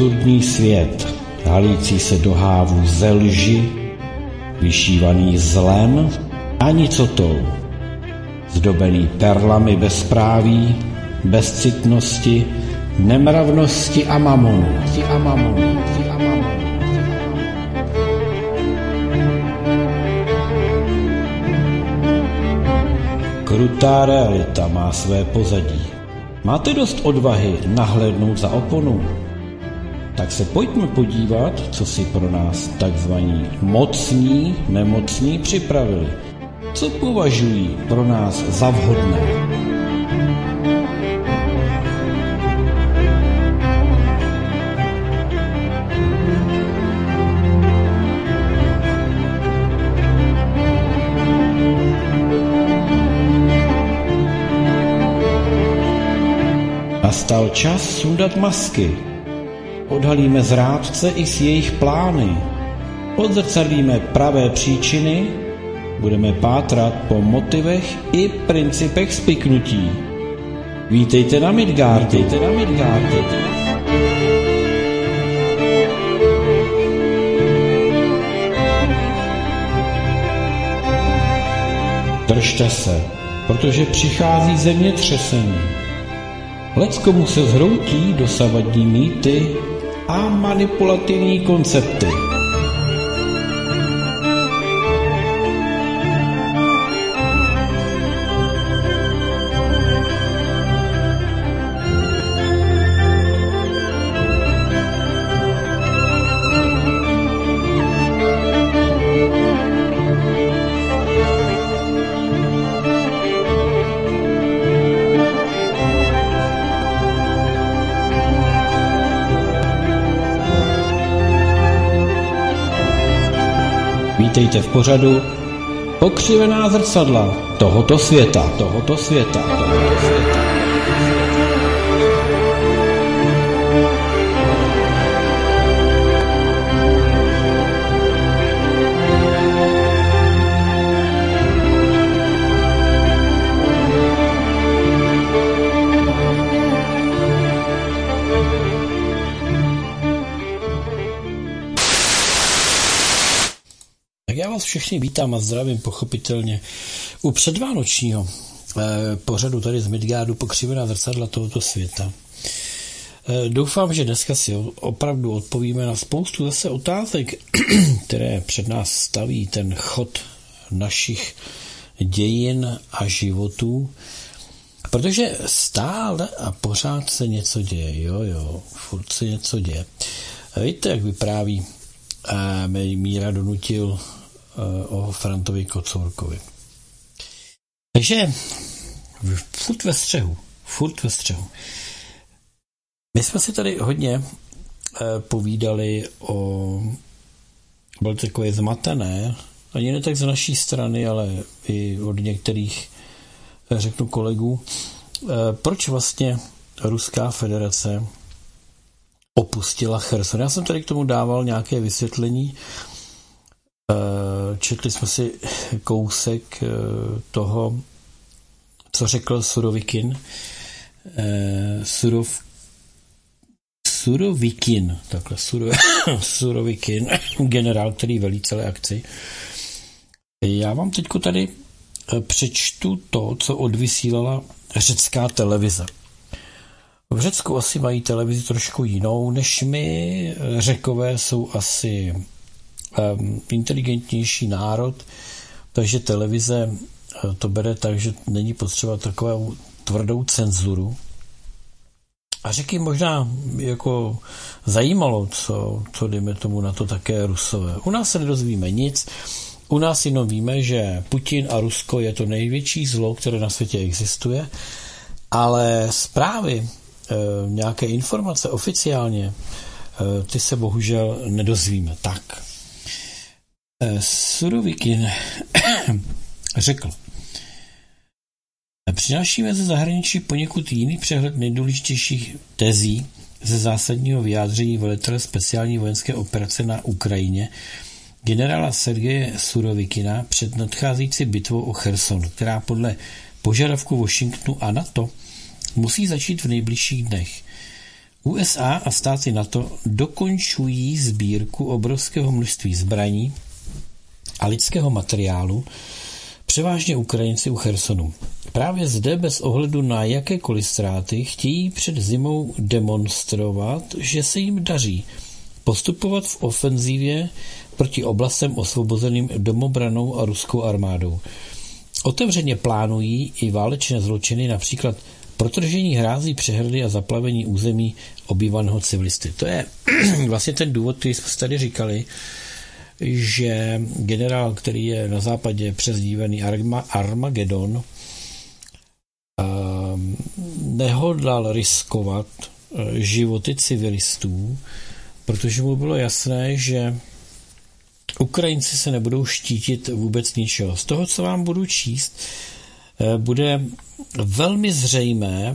absurdní svět, halící se do hávu ze lži, vyšívaný zlem a nicotou, zdobený perlami bezpráví, bezcitnosti, nemravnosti a mamonu. Krutá realita má své pozadí. Máte dost odvahy nahlédnout za oponu? Tak se pojďme podívat, co si pro nás takzvaní mocní, nemocní připravili. Co považují pro nás za vhodné? Nastal čas sundat masky. Odhalíme zrádce i s jejich plány. Odzrcadlíme pravé příčiny. Budeme pátrat po motivech i principech spiknutí. Vítejte na Midgardu. Držte se, protože přichází zemětřesení. Leckomu se zhroutí dosavadní mýty a manipulativní koncepty. Vítejte v pořadu Pokřivená zrcadla tohoto světa. Tak já vás všechny vítám a zdravím pochopitelně u předvánočního pořadu tady z Midgardu Pokřivená zrcadla tohoto světa. Doufám, že dneska si opravdu odpovíme na spoustu zase otázek, které před nás staví ten chod našich dějin a životů, protože stále a pořád se něco děje, furt se něco děje. Víte, jak vypráví Míra Donutil o Frantovi Kocourkovi. Takže furt ve střehu. My jsme si tady hodně povídali bylo takové zmatené, ani ne tak z naší strany, ale i od některých, řeknu kolegů, proč vlastně Ruská federace opustila Cherson. Já jsem tady k tomu dával nějaké vysvětlení. Četli jsme si kousek toho, co řekl Surovikin. Surovikin, generál, který velí celé akci. Já vám teďko tady přečtu to, co odvysílala řecká televize. V Řecku asi mají televizi trošku jinou než my. Řekové jsou asi inteligentnější národ, takže televize to bere tak, že není potřeba takovou tvrdou cenzuru. A Řeky možná jako zajímalo, co dejme tomu na to také Rusové. U nás se nedozvíme nic, u nás jenom víme, že Putin a Rusko je to největší zlo, které na světě existuje, ale zprávy, nějaké informace oficiálně, ty se bohužel nedozvíme. Tak. Surovikin řekl: přinášíme ze zahraničí poněkud jiný přehled nejdůležitějších tezí ze zásadního vyjádření velitele speciální vojenské operace na Ukrajině generála Sergeje Surovikina před nadcházející bitvou o Cherson, která podle požadavku Washingtonu a NATO musí začít v nejbližších dnech. USA a státy NATO dokončují sbírku obrovského množství zbraní a lidského materiálu, převážně Ukrajinci u Chersonu. Právě zde bez ohledu na jakékoliv ztráty chtějí před zimou demonstrovat, že se jim daří postupovat v ofenzívě proti oblastem osvobozeným domobranou a ruskou armádou. Otevřeně plánují i válečné zločiny, například protržení hrází přehrady a zaplavení území obývaného civilisty. To je vlastně ten důvod, který jsme tady říkali, že generál, který je na západě přezdívený Armagedon, nehodlal riskovat životy civilistů, protože mu bylo jasné, že Ukrajinci se nebudou štítit vůbec ničeho. Z toho, co vám budu číst, bude velmi zřejmé,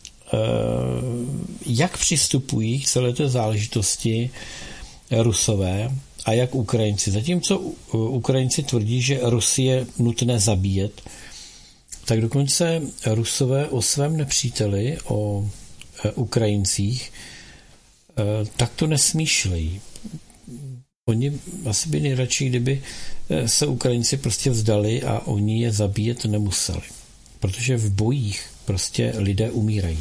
jak přistupují k celé té záležitosti Rusové a jak Ukrajinci. Zatímco Ukrajinci tvrdí, že Rusy je nutné zabíjet, tak dokonce Rusové o svém nepříteli, o Ukrajincích, tak to nesmýšlejí. Oni asi by nejradši, kdyby se Ukrajinci prostě vzdali a oni je zabíjet nemuseli. Protože v bojích prostě lidé umírají.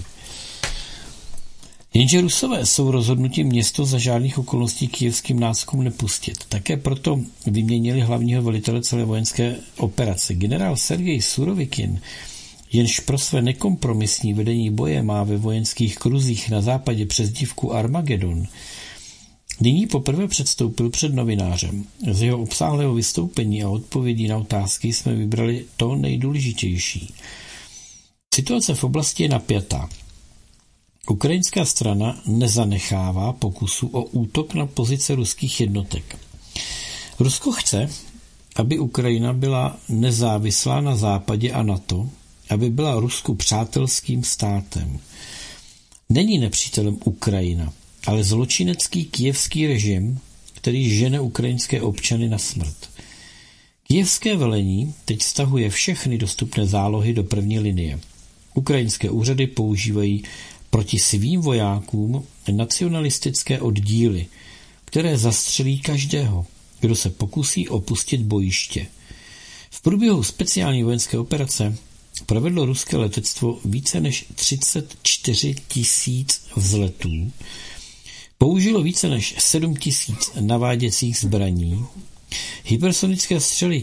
Jenže Rusové jsou rozhodnutí město za žádných okolností kyjevským náskokům nepustit. Také proto vyměnili hlavního velitele celé vojenské operace. Generál Sergej Surovikin, jenž pro své nekompromisní vedení boje má ve vojenských kruzích na západě přezdívku Armagedon, nyní poprvé předstoupil před novinářem. Z jeho obsáhlého vystoupení a odpovědí na otázky jsme vybrali to nejdůležitější. Situace v oblasti je napjatá. Ukrajinská strana nezanechává pokusu o útok na pozice ruských jednotek. Rusko chce, aby Ukrajina byla nezávislá na západě a NATO, aby byla Rusku přátelským státem. Není nepřítelem Ukrajina, ale zločinecký kyjevský režim, který žene ukrajinské občany na smrt. Kyjevské velení teď stahuje všechny dostupné zálohy do první linie. Ukrajinské úřady používají proti svým vojákům nacionalistické oddíly, které zastřelí každého, kdo se pokusí opustit bojiště. V průběhu speciální vojenské operace provedlo ruské letectvo více než 34 000 vzletů, použilo více než 7 000 naváděcích zbraní, hypersonické střely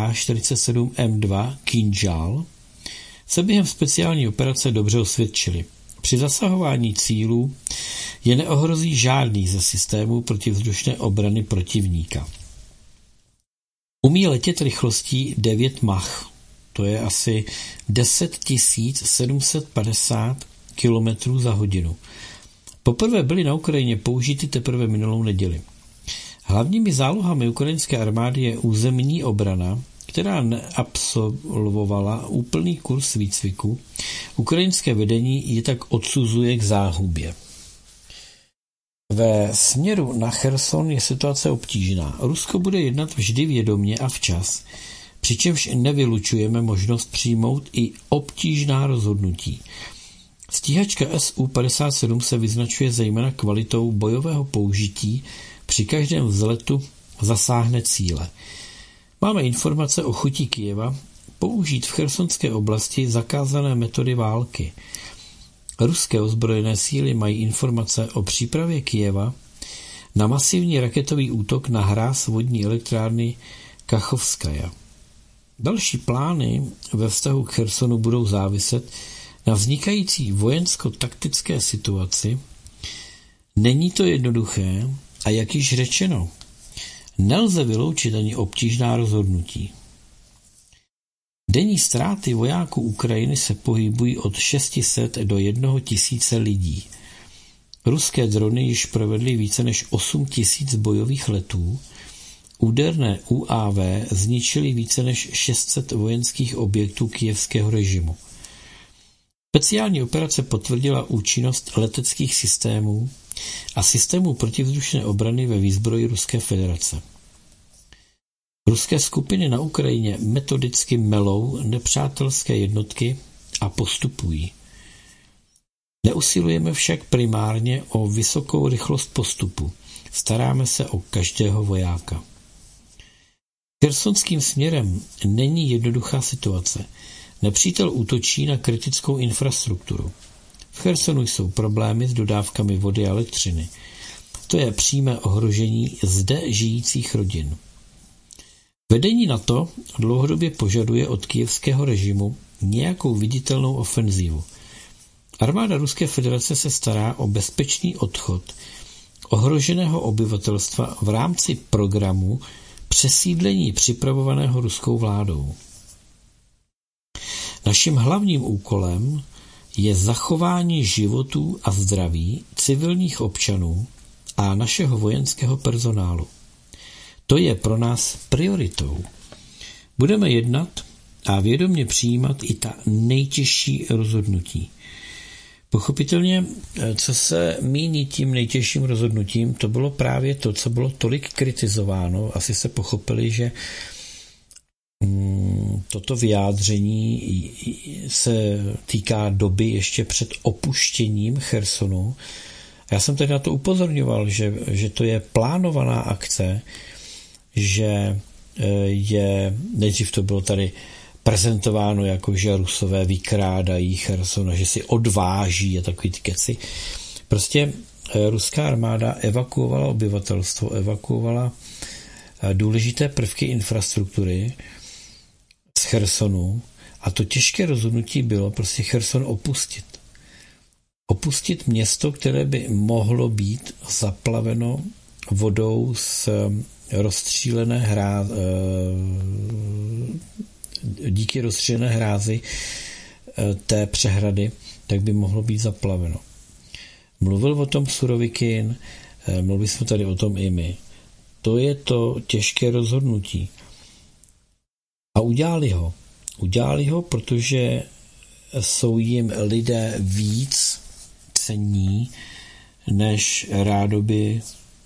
KH-47M2 Kinžal se během speciální operace dobře osvědčily. Při zasahování cílů je neohrozí žádný ze systémů protivzdušné obrany protivníka. Umí letět rychlostí 9 Mach, to je asi 10 750 km za hodinu. Poprvé byly na Ukrajině použity teprve minulou neděli. Hlavními zálohami ukrajinské armády je územní obrana, která neabsolvovala úplný kurz výcviku. Ukrajinské vedení ji tak odsuzuje k záhubě. Ve směru na Cherson je situace obtížná. Rusko bude jednat vždy vědomě a včas, přičemž nevylučujeme možnost přijmout i obtížná rozhodnutí. Stíhačka Su-57 se vyznačuje zejména kvalitou bojového použití, při každém vzletu zasáhne cíle. Máme informace o chuti Kyjeva použít v chersonské oblasti zakázané metody války. Ruské ozbrojené síly mají informace o přípravě Kyjeva na masivní raketový útok na hráz vodní elektrárny Kachovskaja. Další plány ve vztahu k Chersonu budou záviset na vznikající vojensko-taktické situaci. Není to jednoduché a jak již řečeno, nelze vyloučit ani obtížná rozhodnutí. Denní ztráty vojáků Ukrajiny se pohybují od 600 do 1000 lidí. Ruské drony již provedly více než 8000 bojových letů, úderné UAV zničily více než 600 vojenských objektů kyjevského režimu. Speciální operace potvrdila účinnost leteckých systémů a systémů protivzdušné obrany ve výzbroji Ruské federace. Ruské skupiny na Ukrajině metodicky melou nepřátelské jednotky a postupují. Neusilujeme však primárně o vysokou rychlost postupu. Staráme se o každého vojáka. Chersonským směrem není jednoduchá situace. Nepřítel útočí na kritickou infrastrukturu. V Chersonu jsou problémy s dodávkami vody a elektřiny. To je přímé ohrožení zde žijících rodin. Vedení NATO dlouhodobě požaduje od kyjevského režimu nějakou viditelnou ofenzívu. Armáda Ruské federace se stará o bezpečný odchod ohroženého obyvatelstva v rámci programu přesídlení připravovaného ruskou vládou. Naším hlavním úkolem je zachování životů a zdraví civilních občanů a našeho vojenského personálu. To je pro nás prioritou. Budeme jednat a vědomě přijímat i ta nejtěžší rozhodnutí. Pochopitelně, co se míní tím nejtěžším rozhodnutím, to bylo právě to, co bylo tolik kritizováno. Asi se pochopili, že toto vyjádření se týká doby ještě před opuštěním Chersonu. Já jsem tedy na to upozorňoval, že to je plánovaná akce, že nejdřív to bylo tady prezentováno jako, že Rusové vykrádají Cherson a že si odváží a takový ty keci. Prostě ruská armáda evakuovala obyvatelstvo, evakuovala důležité prvky infrastruktury z Chersonu a to těžké rozhodnutí bylo prostě Cherson opustit. Opustit město, které by mohlo být zaplaveno vodou z rozstřílené díky rozstřílené hrázi té přehrady, tak by mohlo být zaplaveno. Mluvil o tom Surovikin, mluvili jsme tady o tom i my. To je to těžké rozhodnutí. A udělali ho. Udělali ho, protože jsou jim lidé víc cenní, než rádoby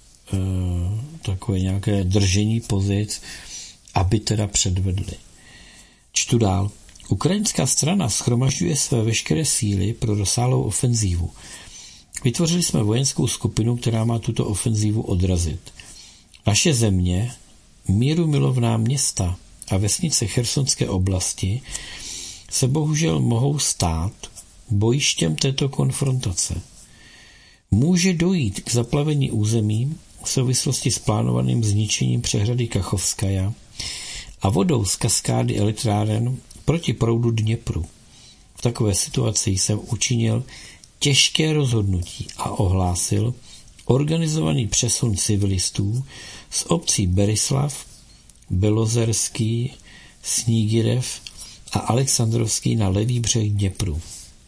takové nějaké držení pozic, aby teda předvedli. Čtu dál. Ukrajinská strana shromažďuje své veškeré síly pro rozsáhlou ofenzívu. Vytvořili jsme vojenskou skupinu, která má tuto ofenzívu odrazit. Naše země, mírumilovná města a vesnice Chersonské oblasti se bohužel mohou stát bojištěm této konfrontace. Může dojít k zaplavení území v souvislosti s plánovaným zničením přehrady Kachovskaja a vodou z kaskády elektráren proti proudu Dněpru. V takové situaci jsem učinil těžké rozhodnutí a ohlásil organizovaný přesun civilistů z obcí Berislav, Belozerský, Snígirev a Alexandrovský na levý břeh Dněpru.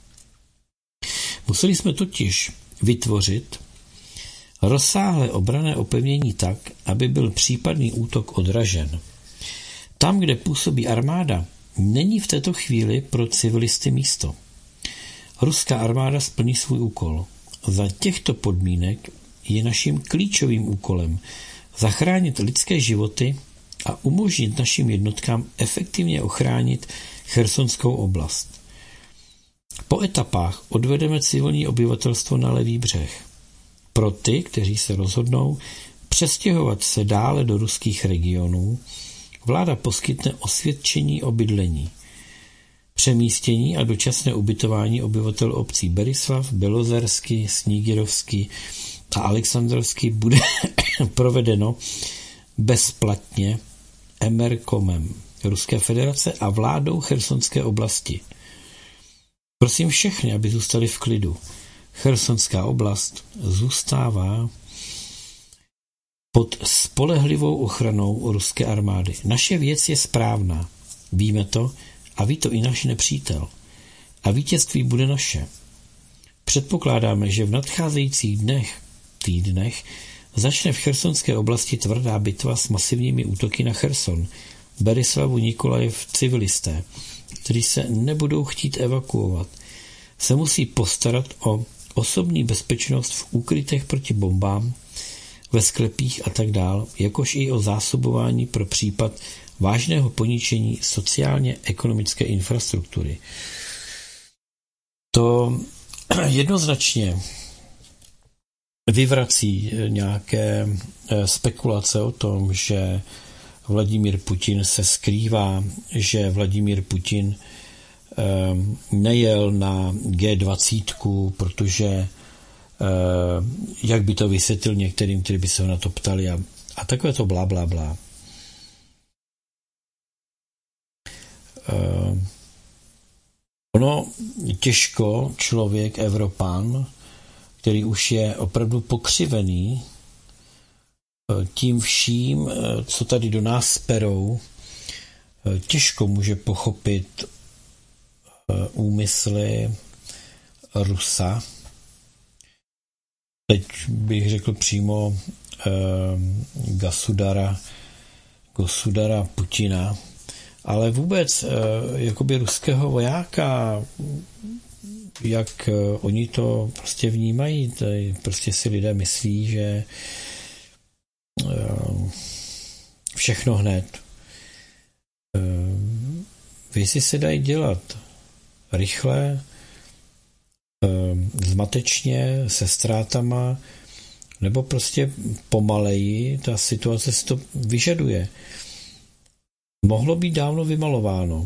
Museli jsme totiž vytvořit rozsáhlé obranné opevnění tak, aby byl případný útok odražen. Tam, kde působí armáda, není v této chvíli pro civilisty místo. Ruská armáda splní svůj úkol. Za těchto podmínek je naším klíčovým úkolem zachránit lidské životy a umožnit našim jednotkám efektivně ochránit Chersonskou oblast. Po etapách odvedeme civilní obyvatelstvo na levý břeh. Pro ty, kteří se rozhodnou přestěhovat se dále do ruských regionů, vláda poskytne osvědčení o bydlení. Přemístění a dočasné ubytování obyvatel obcí Berislav, Belozersky, Snígirovský a Alexandrovský bude provedeno bezplatně Emerkomem Ruské federace a vládou Chersonské oblasti. Prosím všechny, aby zůstali v klidu. Chersonská oblast zůstává pod spolehlivou ochranou ruské armády. Naše věc je správná. Víme to a ví to i náš nepřítel. A vítězství bude naše. Předpokládáme, že v nadcházejících týdnech začne v chersonské oblasti tvrdá bitva s masivními útoky na Cherson, Berislavu, Nikolajev, civilisté, kteří se nebudou chtít evakuovat, se musí postarat o osobní bezpečnost v úkrytech proti bombám, ve sklepích a tak dál, jakož i o zásobování pro případ vážného poničení sociálně-ekonomické infrastruktury. To jednoznačně vyvrací nějaké spekulace o tom, že Vladimír Putin se skrývá, že Vladimír Putin nejel na G20, protože jak by to vysvětlil některým, kteří by se ho na to ptali a takové to blá, blá, blá. Ono těžko člověk, Evropan, který už je opravdu pokřivený tím vším, co tady do nás sperou, těžko může pochopit úmysly Rusa. Teď bych řekl přímo Gosudara Putina, ale vůbec jakoby ruského vojáka, jak oni to prostě vnímají, tady prostě si lidé myslí, že všechno hned. Věci se dají dělat rychle, zmatečně, se ztrátama, nebo prostě pomaleji, ta situace si to vyžaduje. Mohlo být dávno vymalováno,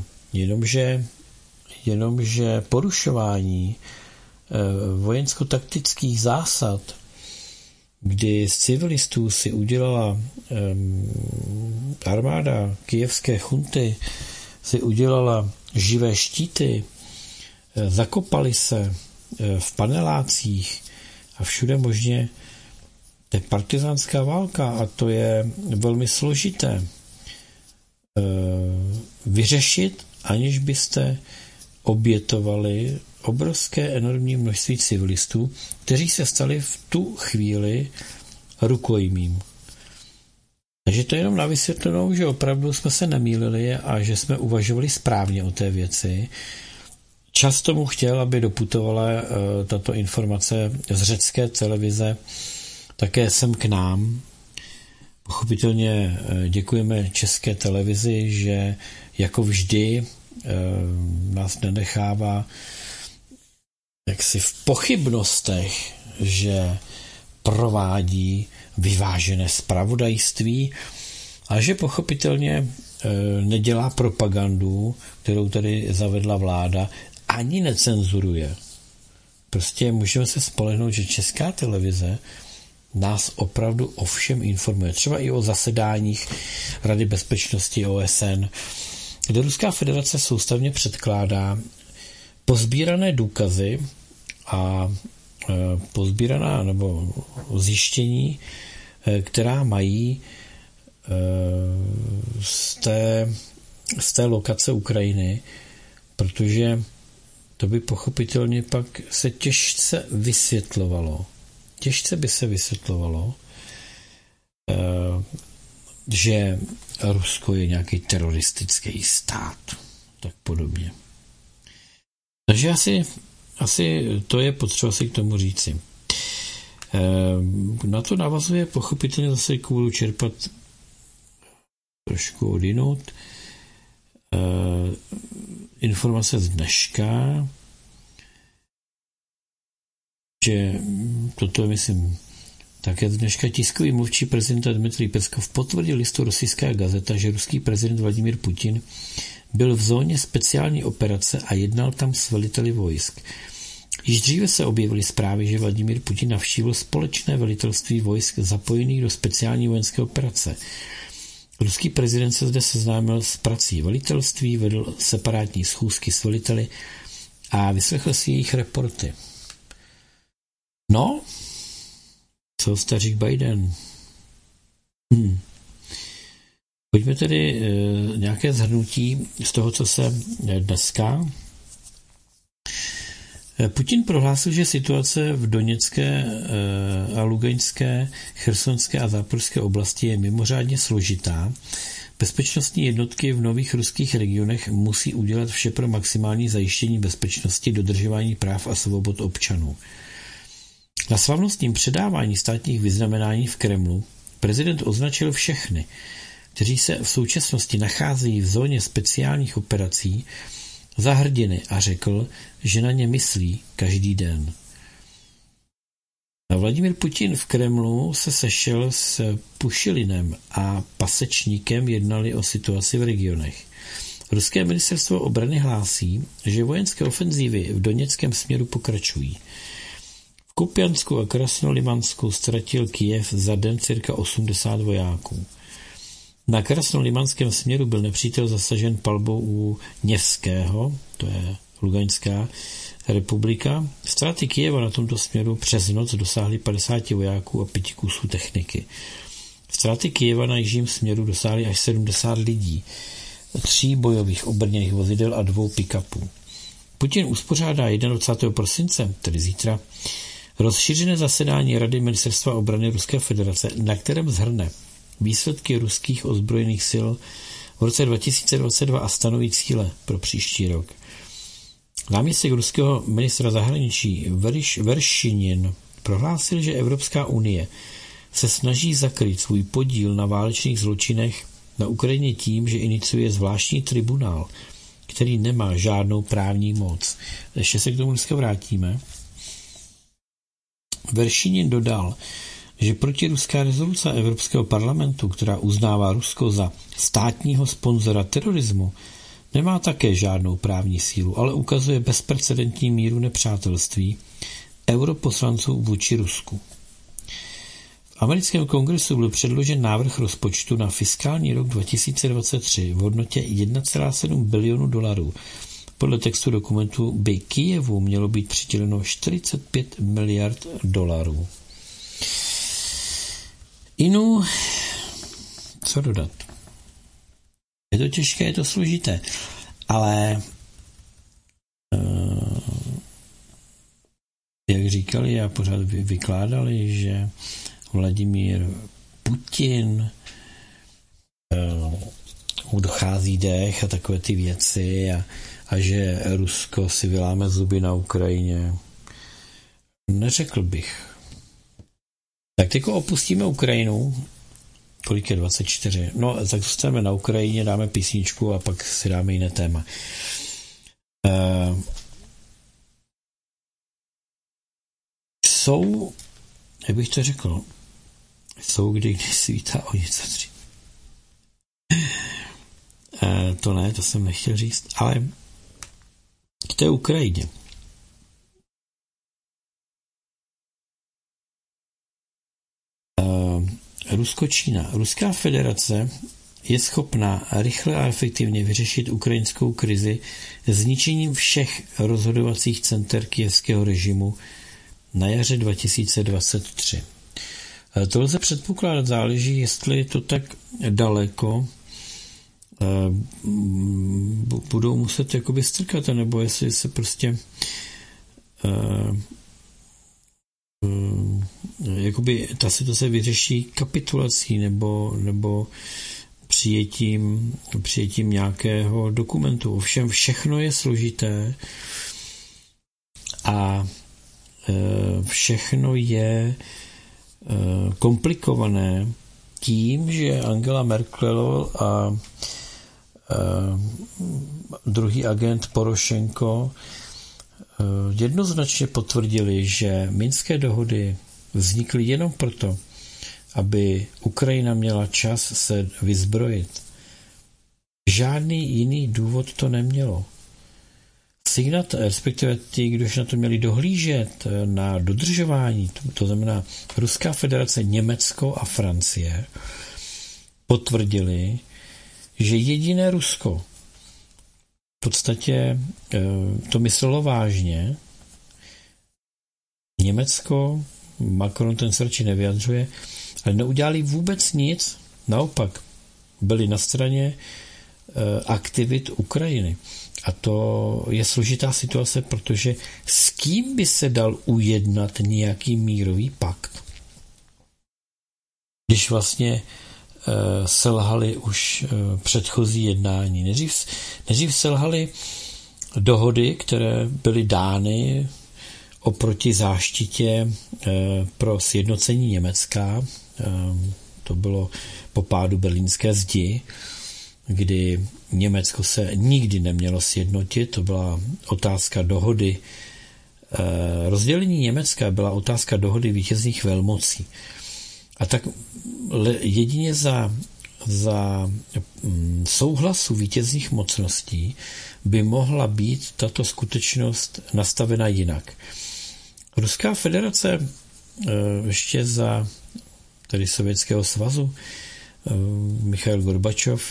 jenomže porušování vojensko-taktických zásad, kdy z civilistů si udělala armáda kyjevské chunty, si udělala živé štíty, zakopali se v panelácích a všude možně, to je partizánská válka a to je velmi složité vyřešit, aniž byste obětovali obrovské enormní množství civilistů, kteří se stali v tu chvíli rukojmím. Takže to je jenom na vysvětlenou, že opravdu jsme se nemýlili a že jsme uvažovali správně o té věci. Čas tomu chtěl, aby doputovala tato informace z řecké televize také sem k nám. Pochopitelně děkujeme české televizi, že jako vždy nás nenechává jaksi v pochybnostech, že provádí vyvážené zpravodajství a že pochopitelně nedělá propagandu, kterou tady zavedla vláda, ani necenzuruje. Prostě můžeme se spolehnout, že česká televize nás opravdu o všem informuje. Třeba i o zasedáních Rady bezpečnosti OSN, kde Ruská federace soustavně předkládá pozbírané důkazy a pozbíraná nebo zjištění, která mají z té lokace Ukrajiny, protože to by pochopitelně pak se těžce by se vysvětlovalo, že Rusko je nějaký teroristický stát, tak podobně. Takže asi to je potřeba si k tomu říci. Na to navazuje pochopitelně zase kvůli čerpat trošku odinut. Informace z dneška, že toto je, myslím, také z dneška tiskový mluvčí prezidenta Dmitrij Peskov potvrdil listu Ruská gazeta, že ruský prezident Vladimír Putin byl v zóně speciální operace a jednal tam s veliteli vojsk. Již dříve se objevily zprávy, že Vladimír Putin navštívil společné velitelství vojsk zapojených do speciální vojenské operace. Ruský prezident se zde seznámil s prací velitelství, vedl separátní schůzky s veliteli a vyslechl si jejich reporty. No, co stařík Biden? Pojďme tedy nějaké shrnutí z toho, co se dneska. Putin prohlásil, že situace v Doněcké a Luganské, Chersonské a Záporské oblasti je mimořádně složitá. Bezpečnostní jednotky v nových ruských regionech musí udělat vše pro maximální zajištění bezpečnosti, dodržování práv a svobod občanů. Na slavnostním předávání státních vyznamenání v Kremlu prezident označil všechny, kteří se v současnosti nacházejí v zóně speciálních operací za hrdiny a řekl, že na ně myslí každý den. Vladimír Putin v Kremlu se sešel s Pušilinem a Pasečníkem, jednali o situaci v regionech. Ruské ministerstvo obrany hlásí, že vojenské ofenzívy v doněckém směru pokračují. V Kupiansku a Krasnolimansku ztratil Kyjev za den cirka 80 vojáků. Na krasnolimanském směru byl nepřítel zasažen palbou u Něvského, to je Lugaňská republika. Ztráty Kyjeva na tomto směru přes noc dosáhly 50 vojáků a 5 kusů techniky. Ztráty Kyjeva na jižním směru dosáhly až 70 lidí, 3 bojových obrněných vozidel a 2 pick-upů. Putin uspořádá 21. prosince, tedy zítra, rozšířené zasedání Rady ministerstva obrany Ruské federace, na kterém shrne výsledky ruských ozbrojených sil v roce 2022 a stanoví cíle pro příští rok. Náměstek ruského ministra zahraničí Veršinin prohlásil, že Evropská unie se snaží zakrýt svůj podíl na válečných zločinech na Ukrajině tím, že iniciuje zvláštní tribunál, který nemá žádnou právní moc. Ještě se k tomu dneska vrátíme. Veršinin dodal, že protiruská rezoluce Evropského parlamentu, která uznává Rusko za státního sponzora terorismu, nemá také žádnou právní sílu, ale ukazuje bezprecedentní míru nepřátelství europoslanců vůči Rusku. V americkém kongresu byl předložen návrh rozpočtu na fiskální rok 2023 v hodnotě 1,7 bilionu dolarů. Podle textu dokumentu by Kyjevu mělo být přiděleno 45 miliard dolarů. Inu, co dodat? Je to těžké, je to složité, ale jak říkali a pořád vykládali, že Vladimír Putin mu dochází dech a takové ty věci a že Rusko si vyláme zuby na Ukrajině. Neřekl bych. Tak teď opustíme Ukrajinu. Kolik je 24? No, tak zůstaneme na Ukrajině, dáme písničku a pak si dáme jiné téma. Jsou, jak bych to řekl, jsou když svítá o něco dřív. To ne, to jsem nechtěl říct, ale k té Ukrajině. Rusko-Čína. Ruská federace je schopná rychle a efektivně vyřešit ukrajinskou krizi zničením všech rozhodovacích center kyjevského režimu na jaře 2023. To lze předpokládat, záleží, jestli je to tak daleko, budou muset jakoby strkat, nebo jestli se prostě jakoby ta situace vyřeší kapitulací nebo přijetím nějakého dokumentu. Ovšem všechno je složité a všechno je komplikované tím, že Angela Merkel a druhý agent Porošenko jednoznačně potvrdili, že minské dohody vznikly jenom proto, aby Ukrajina měla čas se vyzbrojit. Žádný jiný důvod to nemělo. Signat, respektive ti, kdož na to měli dohlížet na dodržování, to znamená Ruská federace, Německo a Francie, potvrdili, že jediné Rusko v podstatě to myslelo vážně. Německo, Macron ten se radši nevyjadřuje, ale neudělali vůbec nic, naopak byli na straně aktivit Ukrajiny. A to je složitá situace, protože s kým by se dal ujednat nějaký mírový pakt, když vlastně selhali už předchozí jednání. Nejdřív selhali dohody, které byly dány oproti záštitě pro sjednocení Německa. To bylo po pádu berlínské zdi. kdy Německo se nikdy nemělo sjednotit, to byla otázka dohody. Rozdělení Německa byla otázka dohody vítězných velmocí. A tak jedině za souhlasu vítězných mocností by mohla být tato skutečnost nastavena jinak. Ruská federace ještě za tedy Sovětského svazu, Michail Gorbačov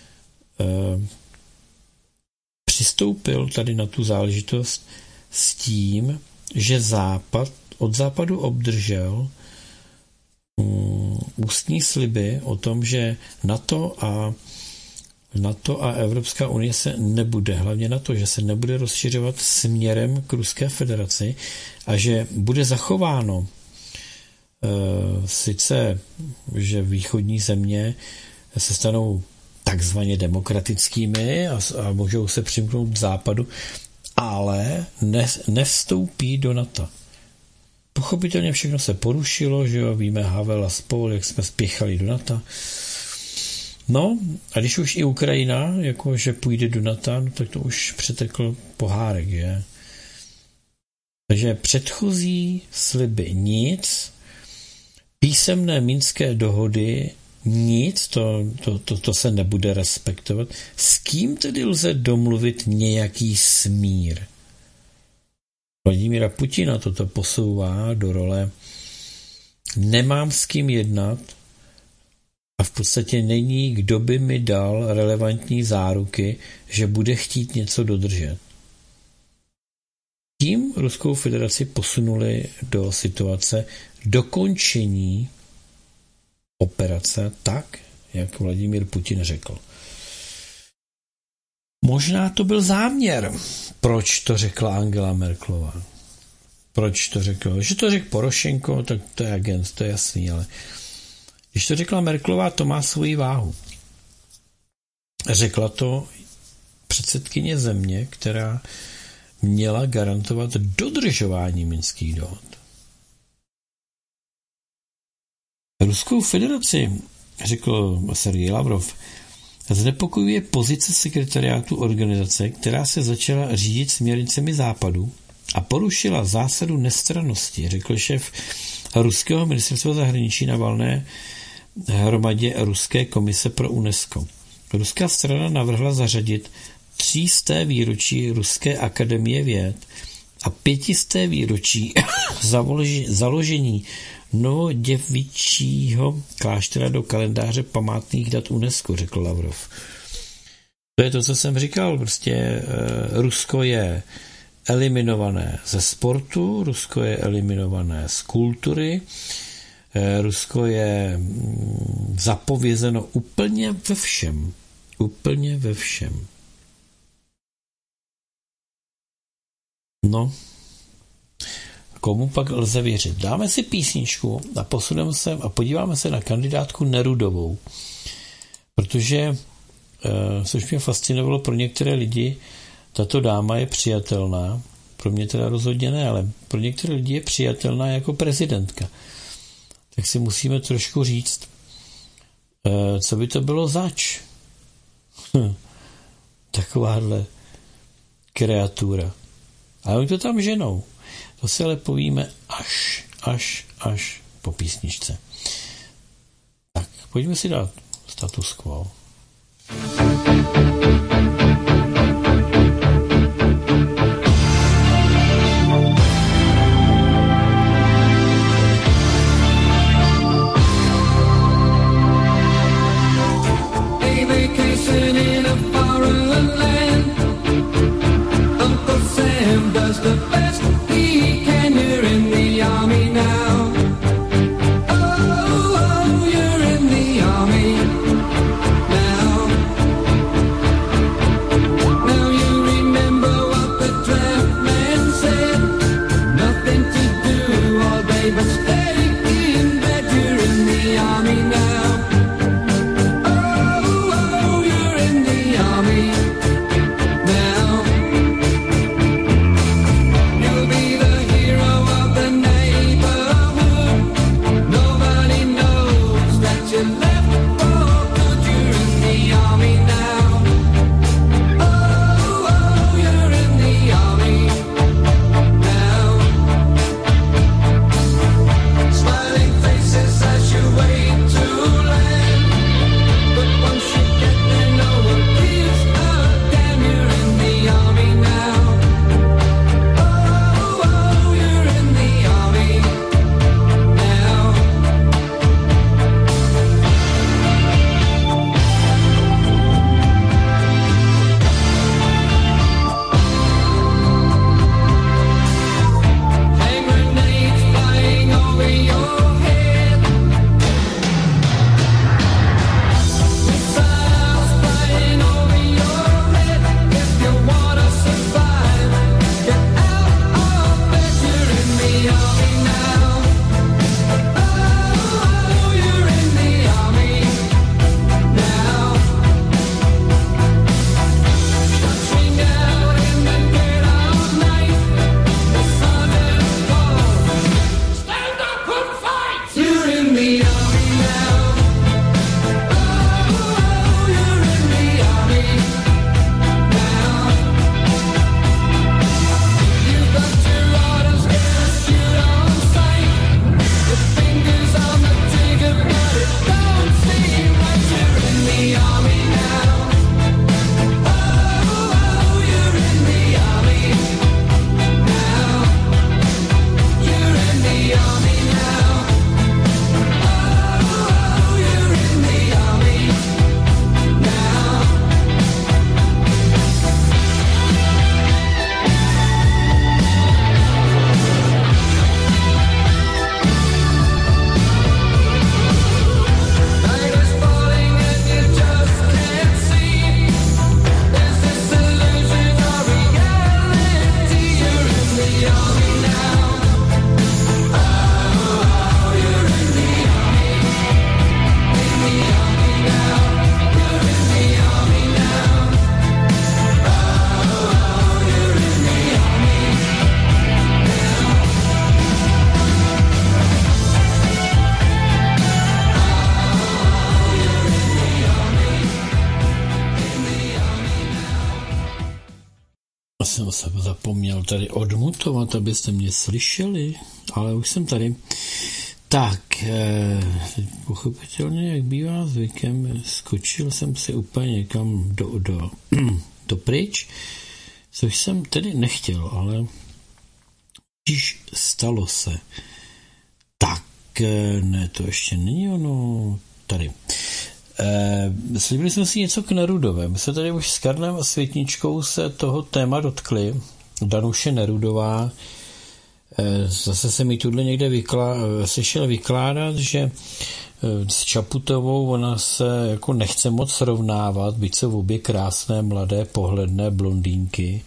přistoupil tady na tu záležitost s tím, že od západu obdržel ústní sliby o tom, že NATO a Evropská unie se nebude, hlavně NATO, že se nebude rozšiřovat směrem k Ruské federaci a že bude zachováno sice, že východní země se stanou takzvaně demokratickými a můžou se přimknout k západu, ale nevstoupí do NATO. Pochopitelně všechno se porušilo, že jo, víme Havel a spol, jak jsme spěchali do NATO. No, a když už i Ukrajina, jakože půjde do NATO, no, tak to už přetekl pohárek, je. Takže předchozí sliby nic, písemné minské dohody nic, to se nebude respektovat. S kým tedy lze domluvit nějaký smír? Vladimíra Putina toto posouvá do role nemám s kým jednat a v podstatě není, kdo by mi dal relevantní záruky, že bude chtít něco dodržet. Tím Ruskou federaci posunuli do situace dokončení operace tak, jak Vladimír Putin řekl. Možná to byl záměr, proč to řekla Angela Merkelová. Proč to řekl? Že to řekl Porošenko, tak to je agent, to je jasný, ale když to řekla Merkelová, to má svoji váhu. Řekla to předsedkyně země, která měla garantovat dodržování minských dohod. Ruskou federaci, řekl Sergej Lavrov, znepokojuje pozice sekretariátu organizace, která se začala řídit směrnicemi západu a porušila zásadu nestrannosti, řekl šéf ruského ministerstva zahraničí na valné hromadě Ruské komise pro UNESCO. Ruská strana navrhla zařadit 300. výročí Ruské akademie věd a 500. výročí založení novoděvičího kláštera do kalendáře památných dat UNESCO, řekl Lavrov. To je to, co jsem říkal, prostě Rusko je eliminované ze sportu, Rusko je eliminované z kultury, Rusko je zapovězeno úplně ve všem. Úplně ve všem. No, komu pak lze věřit? Dáme si písničku a posuneme se a podíváme se na kandidátku Nerudovou. Protože, což mě fascinovalo, pro některé lidi tato dáma je přijatelná, pro mě teda rozhodně ne, ale pro některé lidi je přijatelná jako prezidentka. Tak si musíme trošku říct, co by to bylo zač. Takováhle kreatura. A oni to tam ženou. To si ale povíme až po písničce. Tak, pojďme si dát status quo. Now Jsem se zapomněl tady odmutovat, abyste mě slyšeli, ale už jsem tady. Tak, pochopitelně, jak bývá zvykem, skočil jsem si úplně někam do pryč, což jsem tedy nechtěl, ale když stalo se. Tak, ne, to ještě není ono, tady. Slíbili jsme si něco k Nerudové. My se tady už s Karlem a Světničkou se toho téma dotkli. Danuše Nerudová, zase se mi tuhle někde slyšel vykládat, že s Čaputovou ona se jako nechce moc srovnávat, byť jsou obě krásné, mladé, pohledné blondýnky.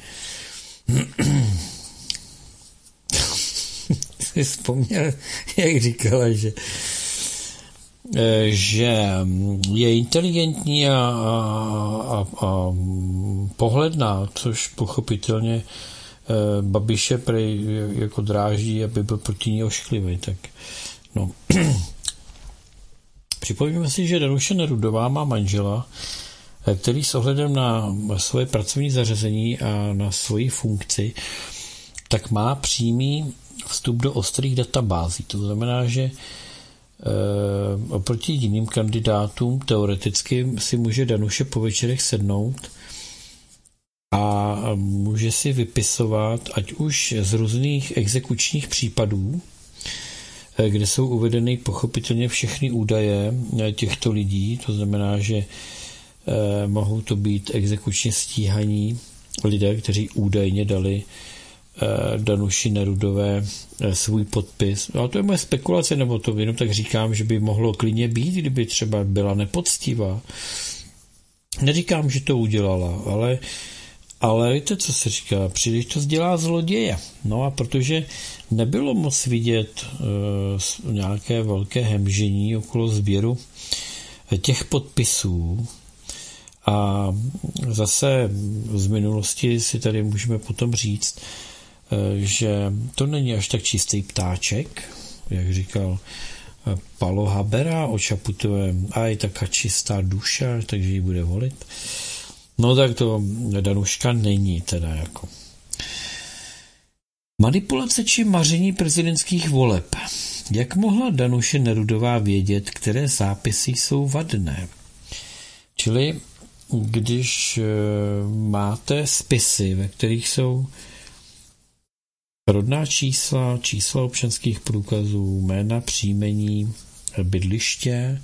Si vzpomněl, jak říkala, že je inteligentní a pohledná, což pochopitelně Babiše prej jako dráždí, aby byl proti ní ošklivý. Tak no. Připomíme si, že Danuše Nerudová má manžela, který s ohledem na svoje pracovní zařazení a na svoji funkci tak má přímý vstup do ostrých databází. To znamená, že oproti jiným kandidátům teoreticky si může Danuše po večerech sednout a může si vypisovat, ať už z různých exekučních případů, kde jsou uvedeny pochopitelně všechny údaje těchto lidí, to znamená, že mohou to být exekučně stíhaní lidé, kteří údajně dali Danuši Nerudové svůj podpis. No, to je moje spekulace, nebo to jenom tak říkám, že by mohlo klidně být, kdyby třeba byla nepoctivá. Neříkám, že to udělala, ale víte, co se říká, příležitost dělá zloděje. No a protože nebylo moc vidět nějaké velké hemžení okolo sběru těch podpisů, a zase z minulosti si tady můžeme potom říct, že to není až tak čistý ptáček, jak říkal Palo Habera o Čaputové, a je taká čistá duša, takže ji bude volit. No tak to Danuška není teda jako. Manipulace či maření prezidentských voleb. Jak mohla Danuše Nerudová vědět, které zápisy jsou vadné? Čili když máte spisy, ve kterých jsou rodná čísla, čísla občanských průkazů, jména, příjmení, bydliště,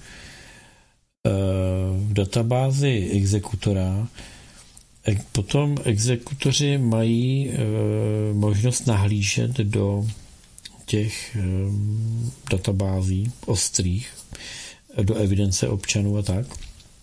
v databázi exekutora, potom exekutoři mají možnost nahlížet do těch databází ostrých, do evidence občanů a tak.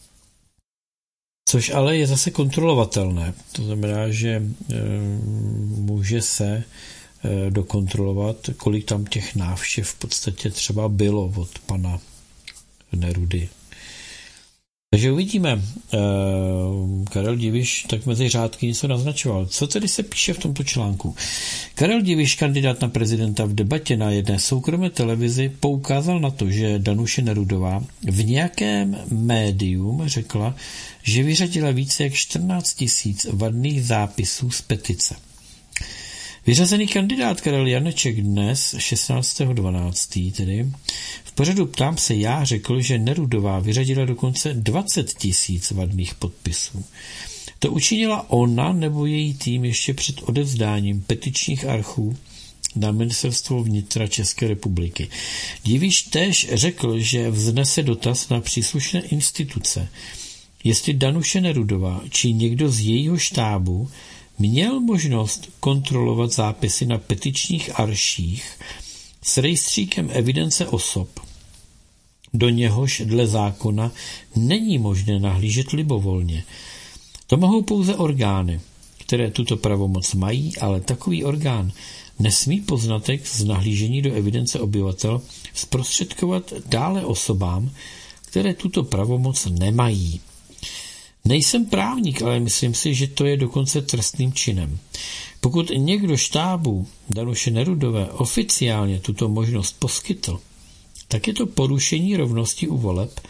Což ale je zase kontrolovatelné. To znamená, že může se dokontrolovat, kolik tam těch návštěv v podstatě třeba bylo od pana Nerudy. Takže uvidíme. Karel Diviš tak mezi řádky něco naznačoval. Co tedy se píše v tomto článku? Karel Diviš, kandidát na prezidenta, v debatě na jedné soukromé televizi poukázal na to, že Danuše Nerudová v nějakém médium řekla, že vyřadila více jak 14 000 vadných zápisů z petice. Vyřazený kandidát Karel Janeček dnes, 16.12. tedy, v pořadu Ptám se já řekl, že Nerudová vyřadila dokonce 20 000 vadných podpisů. To učinila ona nebo její tým ještě před odevzdáním petičních archů na Ministerstvo vnitra České republiky. Diviš též řekl, že vznese dotaz na příslušné instituce, jestli Danuše Nerudová či někdo z jejího štábu měl možnost kontrolovat zápisy na petičních arších s rejstříkem evidence osob. Do něhož dle zákona není možné nahlížet libovolně. To mohou pouze orgány, které tuto pravomoc mají, ale takový orgán nesmí poznatek z nahlížení do evidence obyvatel zprostředkovat dále osobám, které tuto pravomoc nemají. Nejsem právník, ale myslím si, že to je dokonce trestným činem. Pokud někdo štábu Danuše Nerudové oficiálně tuto možnost poskytl, tak je to porušení rovnosti u voleb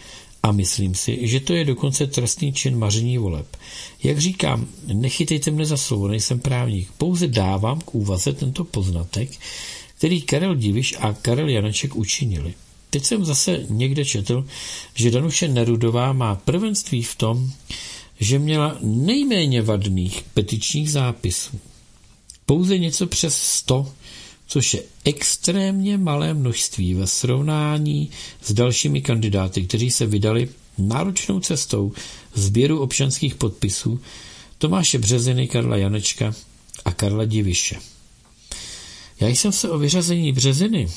A myslím si, že to je dokonce trestný čin maření voleb. Jak říkám, nechytejte mne za slovo, nejsem právník. Pouze dávám k úvaze tento poznatek, který Karel Diviš a Karel Janeček učinili. Teď jsem zase někde četl, že Danuše Nerudová má prvenství v tom, že měla nejméně vadných petičních zápisů. Pouze něco přes 100, což je extrémně malé množství ve srovnání s dalšími kandidáty, kteří se vydali náročnou cestou sběru občanských podpisů Tomáše Březiny, Karla Janečka a Karla Diviše. Já jsem se o vyřazení Březiny,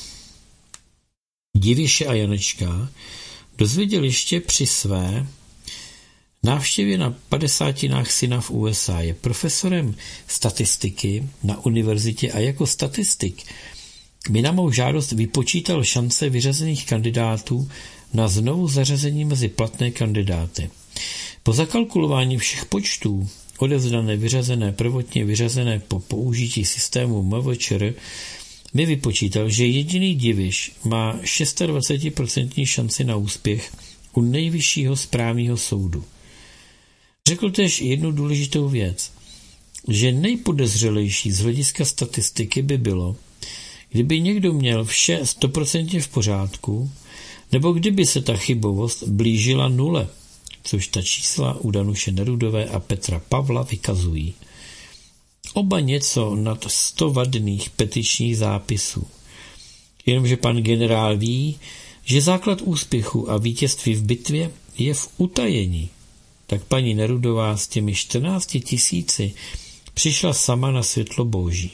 Diviše a Janečka dozvěděl ještě při své návštěvě na 50. syna v USA. Je profesorem statistiky na univerzitě a jako statistik mi na mou žádost vypočítal šance vyřazených kandidátů na znovu zařazení mezi platné kandidáty. Po zakalkulování všech počtů odevzdané, vyřazené, prvotně vyřazené po použití systému MVČR mi vypočítal, že jediný Diviš má 26% šanci na úspěch u nejvyššího správního soudu. Řekl též jednu důležitou věc, že nejpodezřelejší z hlediska statistiky by bylo, kdyby někdo měl vše 100% v pořádku, nebo kdyby se ta chybovost blížila nule, což ta čísla u Danuše Nerudové a Petra Pavla vykazují. Oba něco nad 100 vadných petičních zápisů. Jenomže pan generál ví, že základ úspěchu a vítězství v bitvě je v utajení. Tak paní Nerudová s těmi 14 000 přišla sama na světlo boží.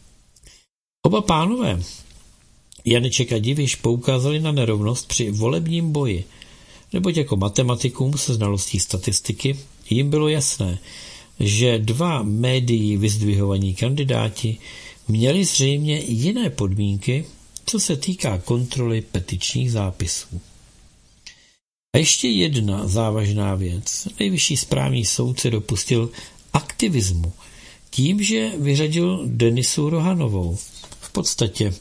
Oba pánové, Janeček a Diviš, poukázali na nerovnost při volebním boji, neboť jako matematikům se znalostí statistiky jim bylo jasné, že dva médií vyzdvihovaní kandidáti měli zřejmě jiné podmínky, co se týká kontroly petičních zápisů. A ještě jedna závažná věc. Nejvyšší správní soud se dopustil aktivismu tím, že vyřadil Denisu Rohanovou. V podstatě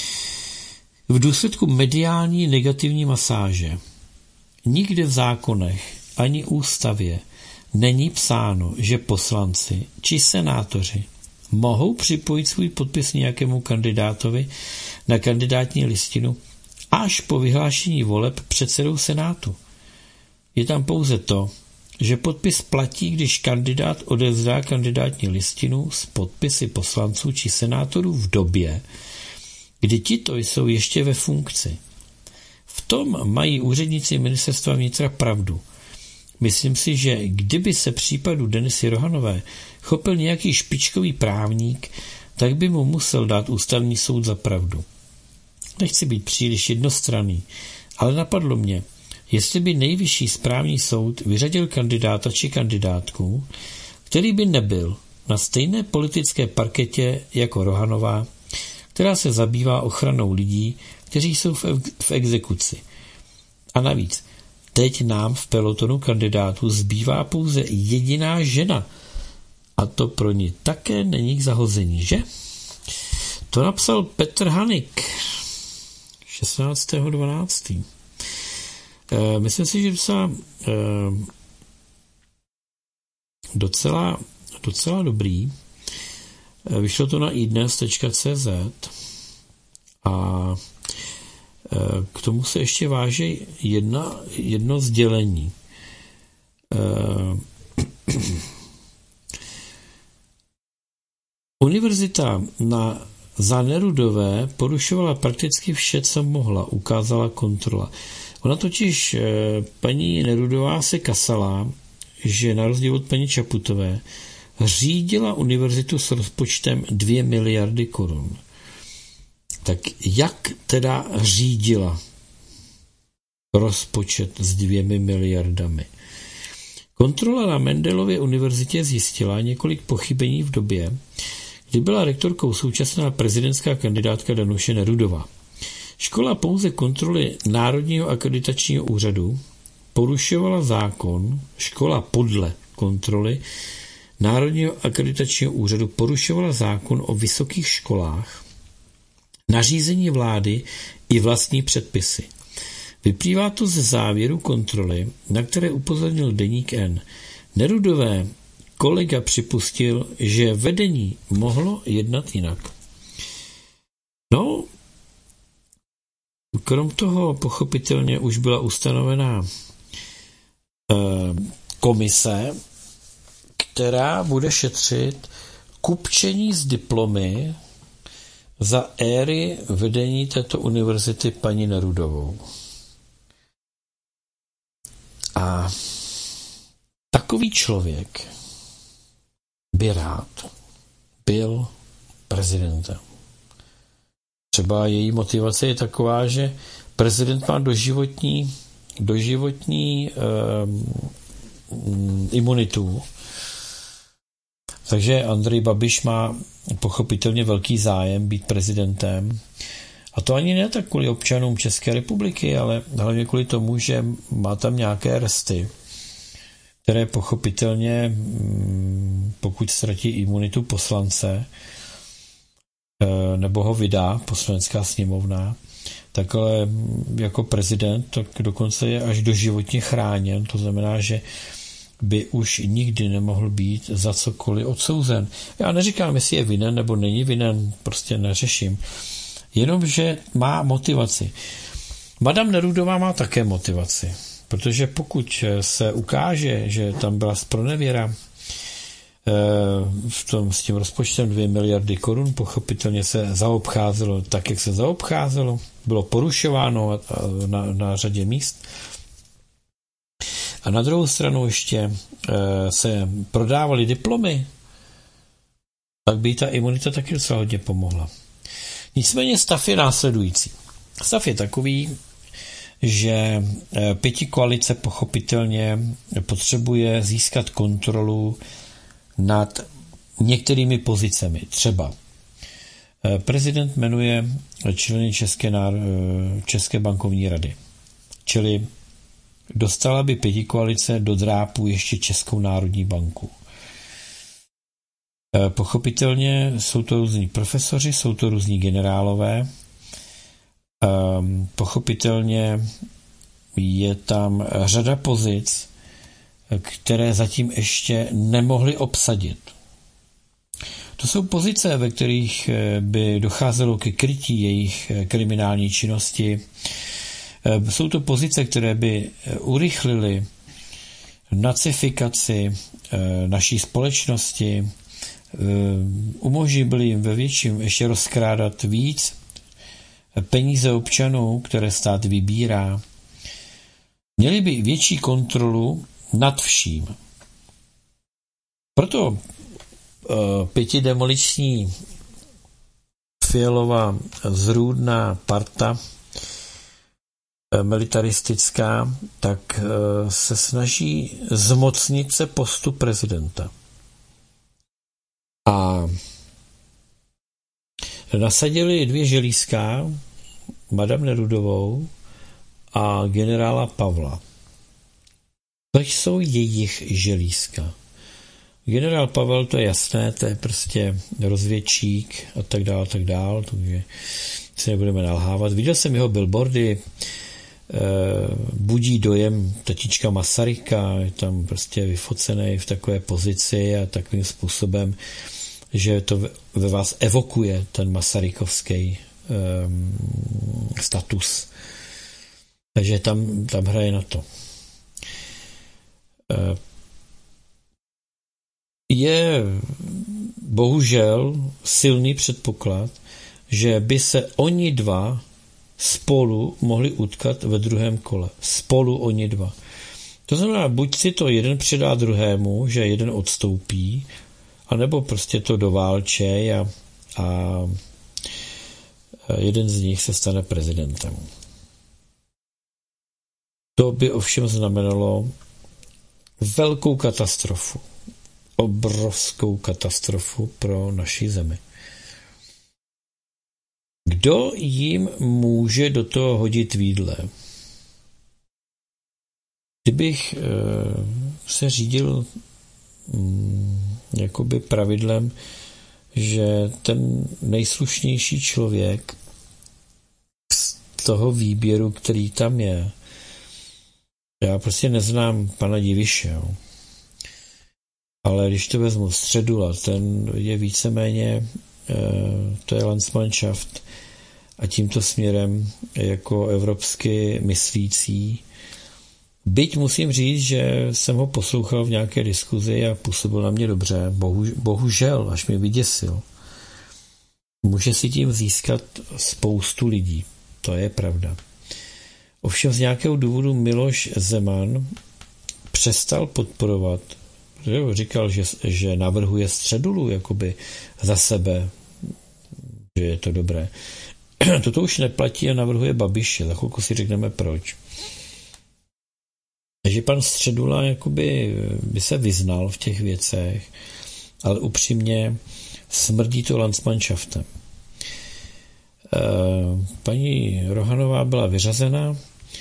v důsledku mediální negativní masáže. Nikde v zákonech ani ústavě není psáno, že poslanci či senátoři mohou připojit svůj podpis nějakému kandidátovi na kandidátní listinu až po vyhlášení voleb předsedou Senátu. Je tam pouze to, že podpis platí, když kandidát odevzdá kandidátní listinu s podpisy poslanců či senátorů v době, kdy tito jsou ještě ve funkci. V tom mají úředníci ministerstva vnitra pravdu. Myslím si, že kdyby se případu Denisy Rohanové chopil nějaký špičkový právník, tak by mu musel dát ústavní soud za pravdu. Nechci být příliš jednostranný, ale napadlo mě, jestli by nejvyšší správní soud vyřadil kandidáta či kandidátku, který by nebyl na stejné politické parketě jako Rohanová, která se zabývá ochranou lidí, kteří jsou v exekuci. A navíc, teď nám v pelotonu kandidátů zbývá pouze jediná žena. A to pro ní také není k zahození, že? To napsal Petr Hanik 16.12. Myslím si, že docela dobrý. Vyšlo to na idnes.cz a k tomu se ještě váží jedno sdělení. Univerzita za Nerudové porušovala prakticky vše, co mohla, ukázala kontrola. Ona totiž, paní Nerudová se kasala, že na rozdíl od paní Čaputové řídila univerzitu s rozpočtem 2 miliardy korun. Tak jak teda řídila rozpočet s 2 miliardami? Kontrola na Mendelově univerzitě zjistila několik pochybení v době, kdy byla rektorkou současná prezidentská kandidátka Danuše Nerudová. Škola pouze kontroly Národního akreditačního úřadu porušovala zákon, škola podle kontroly Národního akreditačního úřadu porušovala zákon o vysokých školách, nařízení vlády i vlastní předpisy. Vyplývá to ze závěru kontroly, na které upozornil deník N. Nerudové kolega připustil, že vedení mohlo jednat jinak. No, krom toho pochopitelně už byla ustanovená komise, která bude šetřit kupčení s diplomy za éry vedení této univerzity paní Nerudovou. A takový člověk by rád byl prezidentem. Třeba její motivace je taková, že prezident má doživotní imunitu. Takže Andrej Babiš má pochopitelně velký zájem být prezidentem. A to ani ne tak kvůli občanům České republiky, ale hlavně kvůli tomu, že má tam nějaké resty, které pochopitelně, pokud ztratí imunitu poslance, nebo ho vydá poslanecká sněmovna, tak ale jako prezident tak dokonce je až doživotně chráněn. To znamená, že by už nikdy nemohl být za cokoliv odsouzen. Já neříkám, jestli je vinen nebo není vinen, prostě neřeším. Jenomže má motivaci. Madame Nerudová má také motivaci, protože pokud se ukáže, že tam byla zpronevěra s tím rozpočtem 2 miliardy korun, pochopitelně se zaobcházelo tak, jak se zaobcházelo, bylo porušováno na řadě míst. A na druhou stranu ještě se prodávaly diplomy, tak by ta imunita taky docela hodně pomohla. Nicméně stav je následující. Stav je takový, že pětikoalice pochopitelně potřebuje získat kontrolu nad některými pozicemi. Třeba prezident jmenuje členy České bankovní rady. Čili dostala by pětikoalice do drápu ještě Českou národní banku. Pochopitelně jsou to různí profesoři, jsou to různí generálové. Pochopitelně je tam řada pozic, které zatím ještě nemohli obsadit. To jsou pozice, ve kterých by docházelo ke krytí jejich kriminální činnosti. Jsou to pozice, které by urychlily nacifikaci naší společnosti, umožnili jim ve větším ještě rozkrádat víc peníze občanů, které stát vybírá. Měli by větší kontrolu nad vším. Proto pětidemoliční Fialová zrůdná parta militaristická, tak se snaží zmocnit se postu prezidenta. A nasadili 2 želízka, Madame Nerudovou a generála Pavla. To jsou jejich želízka. Generál Pavel, to je jasné, to je prostě rozvědčík a tak dál, takže si nebudeme nalhávat. Viděl jsem jeho billboardy, budí dojem tatička Masaryka, je tam prostě vyfocený v takové pozici a takovým způsobem, že to ve vás evokuje ten masarykovský status. Takže tam hraje na to. Je bohužel silný předpoklad, že by se oni dva spolu mohli utkat ve druhém kole. Spolu oni dva. To znamená, buď si to jeden předá druhému, že jeden odstoupí, anebo prostě to doválčej a jeden z nich se stane prezidentem. To by ovšem znamenalo velkou katastrofu. Obrovskou katastrofu pro naši zemi. Kdo jim může do toho hodit vídle? Kdybych se řídil jakoby pravidlem, že ten nejslušnější člověk toho výběru, který tam je. Já prostě neznám pana Diviše, jo. Ale když to vezmu Středula, ten je víceméně, to je Landsmannschaft a tímto směrem jako evropsky myslící. Byť musím říct, že jsem ho poslouchal v nějaké diskuzi a působil na mě dobře. Bohužel, až mě vyděsil. Může si tím získat spoustu lidí. To je pravda. Ovšem z nějakého důvodu Miloš Zeman přestal podporovat, protože říkal, že navrhuje Středulu jakoby za sebe, že je to dobré. Toto už neplatí a navrhuje Babiše. Za chvilku si řekneme proč. Takže pan Středula jakoby by se vyznal v těch věcech, ale upřímně smrdí to Landsmannschaftem. Paní Rohanová byla vyřazena.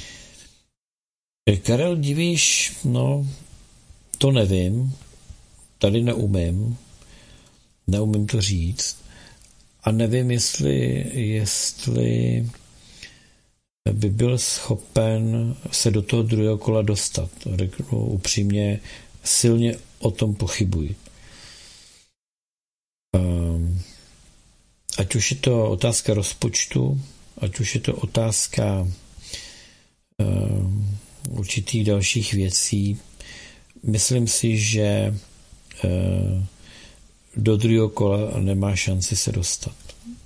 Karel Diviš, no, to nevím. Tady neumím to říct. A nevím, jestli by byl schopen se do toho druhého kola dostat. Řeknu upřímně, silně o tom pochybuji. Ať už je to otázka rozpočtu, ať už je to otázka určitých dalších věcí, myslím si, že do druhého kola nemá šanci se dostat.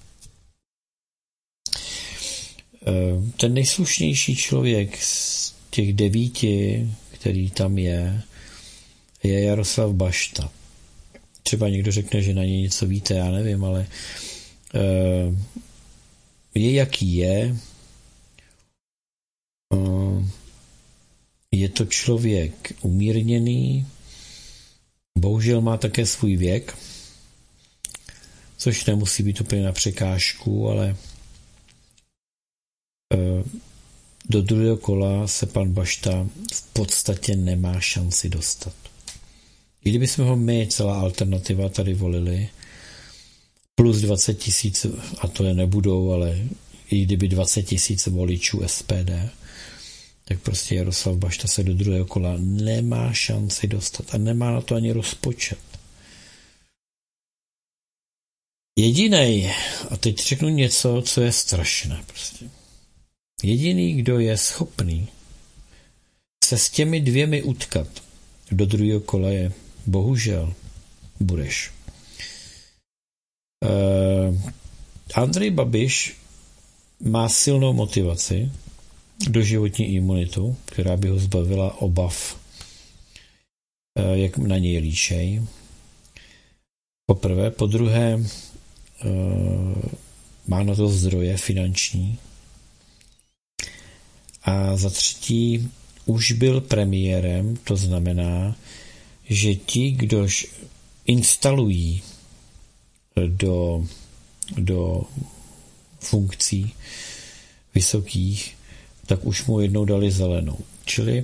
Ten nejslušnější člověk z těch 9, který tam je Jaroslav Bašta. Třeba někdo řekne, že na něj něco víte, já nevím, ale je jaký je. Je to člověk umírněný, bohužel má také svůj věk, což nemusí být úplně na překážku, ale do druhého kola se pan Bašta v podstatě nemá šanci dostat. I kdybychom ho my, celá alternativa, tady volili, plus 20 000, a to je nebudou, ale i kdyby 20 000 voličů SPD, tak prostě Jaroslav Bašta se do druhého kola nemá šanci dostat a nemá na to ani rozpočet. Jedinej, a teď řeknu něco, co je strašné prostě. Jediný, kdo je schopný se s těmi 2 utkat do druhého kola, je bohužel Bureš. Andrej Babiš má silnou motivaci, doživotní imunitu, která by ho zbavila obav, jak na něj líčej. Poprvé. Po druhé, má na to zdroje finanční. A za třetí, už byl premiérem, to znamená, že ti, kdož instalují do funkcí vysokých, tak už mu jednou dali zelenou. Čili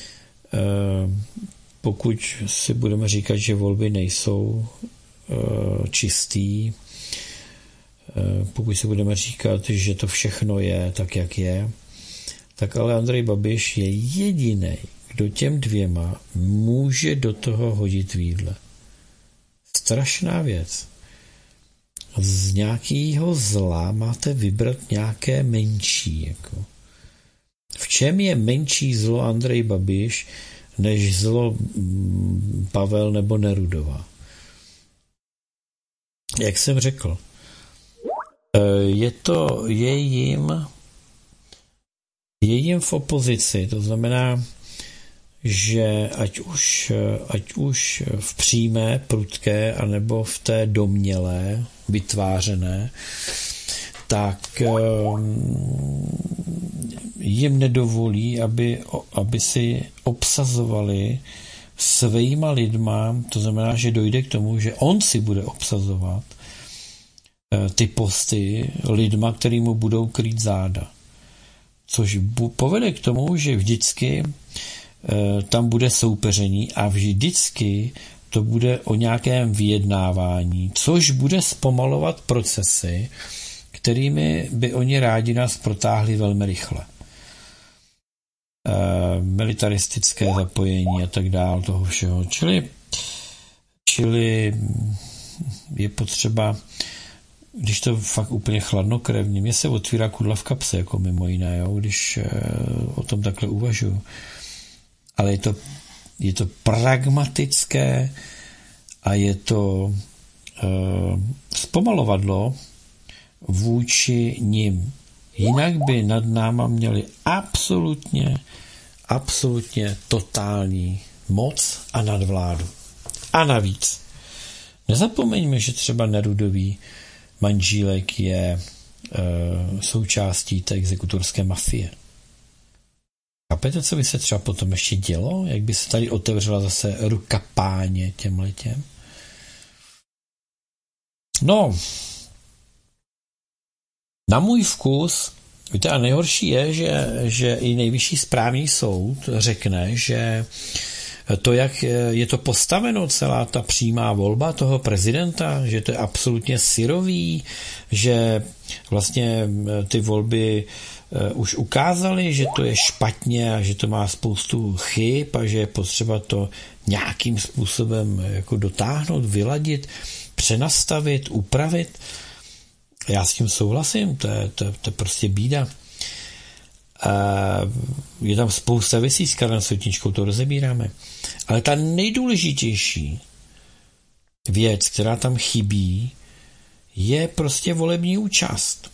pokud si budeme říkat, že volby nejsou čistý, pokud si budeme říkat, že to všechno je tak, jak je, tak ale Andrej Babiš je jedinej, kdo těm 2 může do toho hodit vídle. Strašná věc. Z nějakého zla máte vybrat nějaké menší. Jako. V čem je menší zlo Andrej Babiš než zlo Pavel nebo Nerudová? Jak jsem řekl, je jim v opozici, to znamená, že ať už v přímé, prudké, anebo v té domnělé, vytvářené, tak jim nedovolí, aby si obsazovali svýma lidma, to znamená, že dojde k tomu, že on si bude obsazovat ty posty lidma, který mu budou krýt záda. Což povede k tomu, že vždycky tam bude soupeření a vždycky to bude o nějakém vyjednávání, což bude zpomalovat procesy, kterými by oni rádi nás protáhli velmi rychle. Militaristické zapojení a tak dál, toho všeho. Čili je potřeba, když to fakt úplně chladnokrevně, mně se otvírá kudla v kapse, jako mimo jiné, jo, když o tom takhle uvažuji. Ale je to pragmatické a je to zpomalovadlo vůči nim. Jinak by nad náma měli absolutně totální moc a nadvládu. A navíc, nezapomeňme, že třeba Nerudový manžílek je součástí té exekutorské mafie. Chápete, co by se třeba potom ještě dělo? Jak by se tady otevřela zase ruka páně těmhletěm? No, na můj vkus, víte, a nejhorší je, že i nejvyšší správní soud řekne, že to, jak je to postaveno, celá ta přímá volba toho prezidenta, že to je absolutně syrový, že vlastně ty volby už ukázaly, že to je špatně a že to má spoustu chyb a že je potřeba to nějakým způsobem jako dotáhnout, vyladit, přenastavit, upravit. Já s tím souhlasím, to je prostě bída. Je tam spousta věcí s Karlem Světničkou, to rozebíráme. Ale ta nejdůležitější věc, která tam chybí, je prostě volební účast.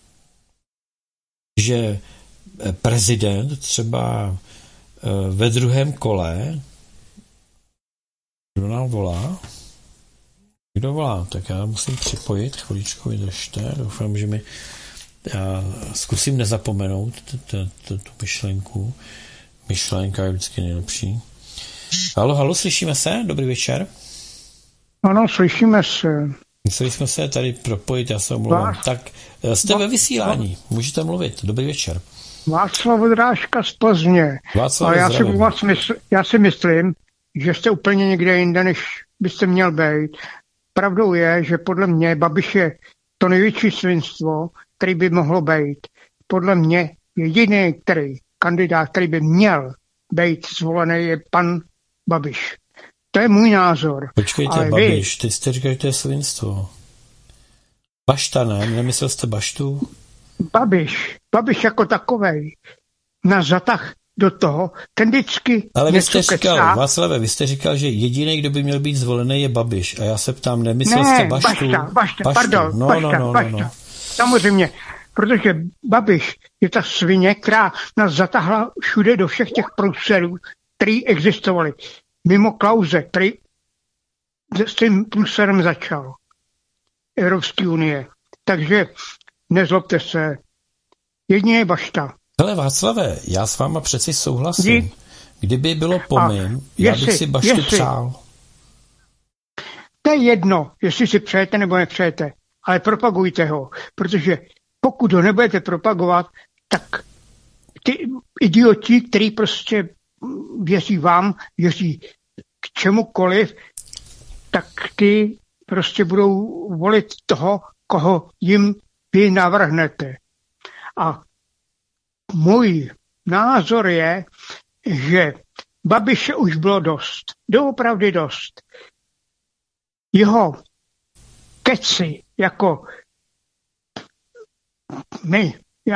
Že prezident třeba ve druhém kole, kdo nám volá? Kdo volá? Tak já musím připojit, chviličku vydržte, doufám, že já zkusím nezapomenout tu myšlenku. Myšlenka je vždycky nejlepší. Halo, slyšíme se? Dobrý večer. Ano, slyšíme se. Museli jsme se tady propojit, já se omlouvám. Tak jste ve vysílání, můžete mluvit. Dobrý večer. Václav Drážka z Plzně. Václav, já si myslím, že jste úplně někde jinde, než byste měl být. Pravdou je, že podle mě Babiš je to největší svinstvo, který by mohlo být. Podle mě jediný kandidát, který by měl být zvolený, je pan Babiš. To je můj názor. Počkejte, ale Babiš, ty jste říkali, že to je svinstvo. Bašta, ne? Nemyslel jste Baštu? Babiš jako takovej na zatah do toho, ten vždycky ale vy jste říkal, Václave, vy jste říkal, že jediný, kdo by měl být zvolený, je Babiš. A já se ptám, nemyslel jste Baštu? Baštu. Samozřejmě, protože Babiš je ta svině, která nás zatahla všude do všech těch průserů, které existovaly. Mimo Klause, který s tím průserem začal. Evropské unie. Takže nezlobte se. Jedině Bašta. Hele Václave, já s váma přeci souhlasím. Kdyby bylo po mým, já bych si Baštu přál. To je jedno, jestli si přejete nebo nepřejete, ale propagujte ho, protože pokud ho nebudete propagovat, tak ty idioti, který prostě věří vám, věří k čemukoliv, tak ty prostě budou volit toho, koho jim vy navrhnete. A můj názor je, že Babiše už bylo dost. Doopravdy dost. Jeho keci, jako my,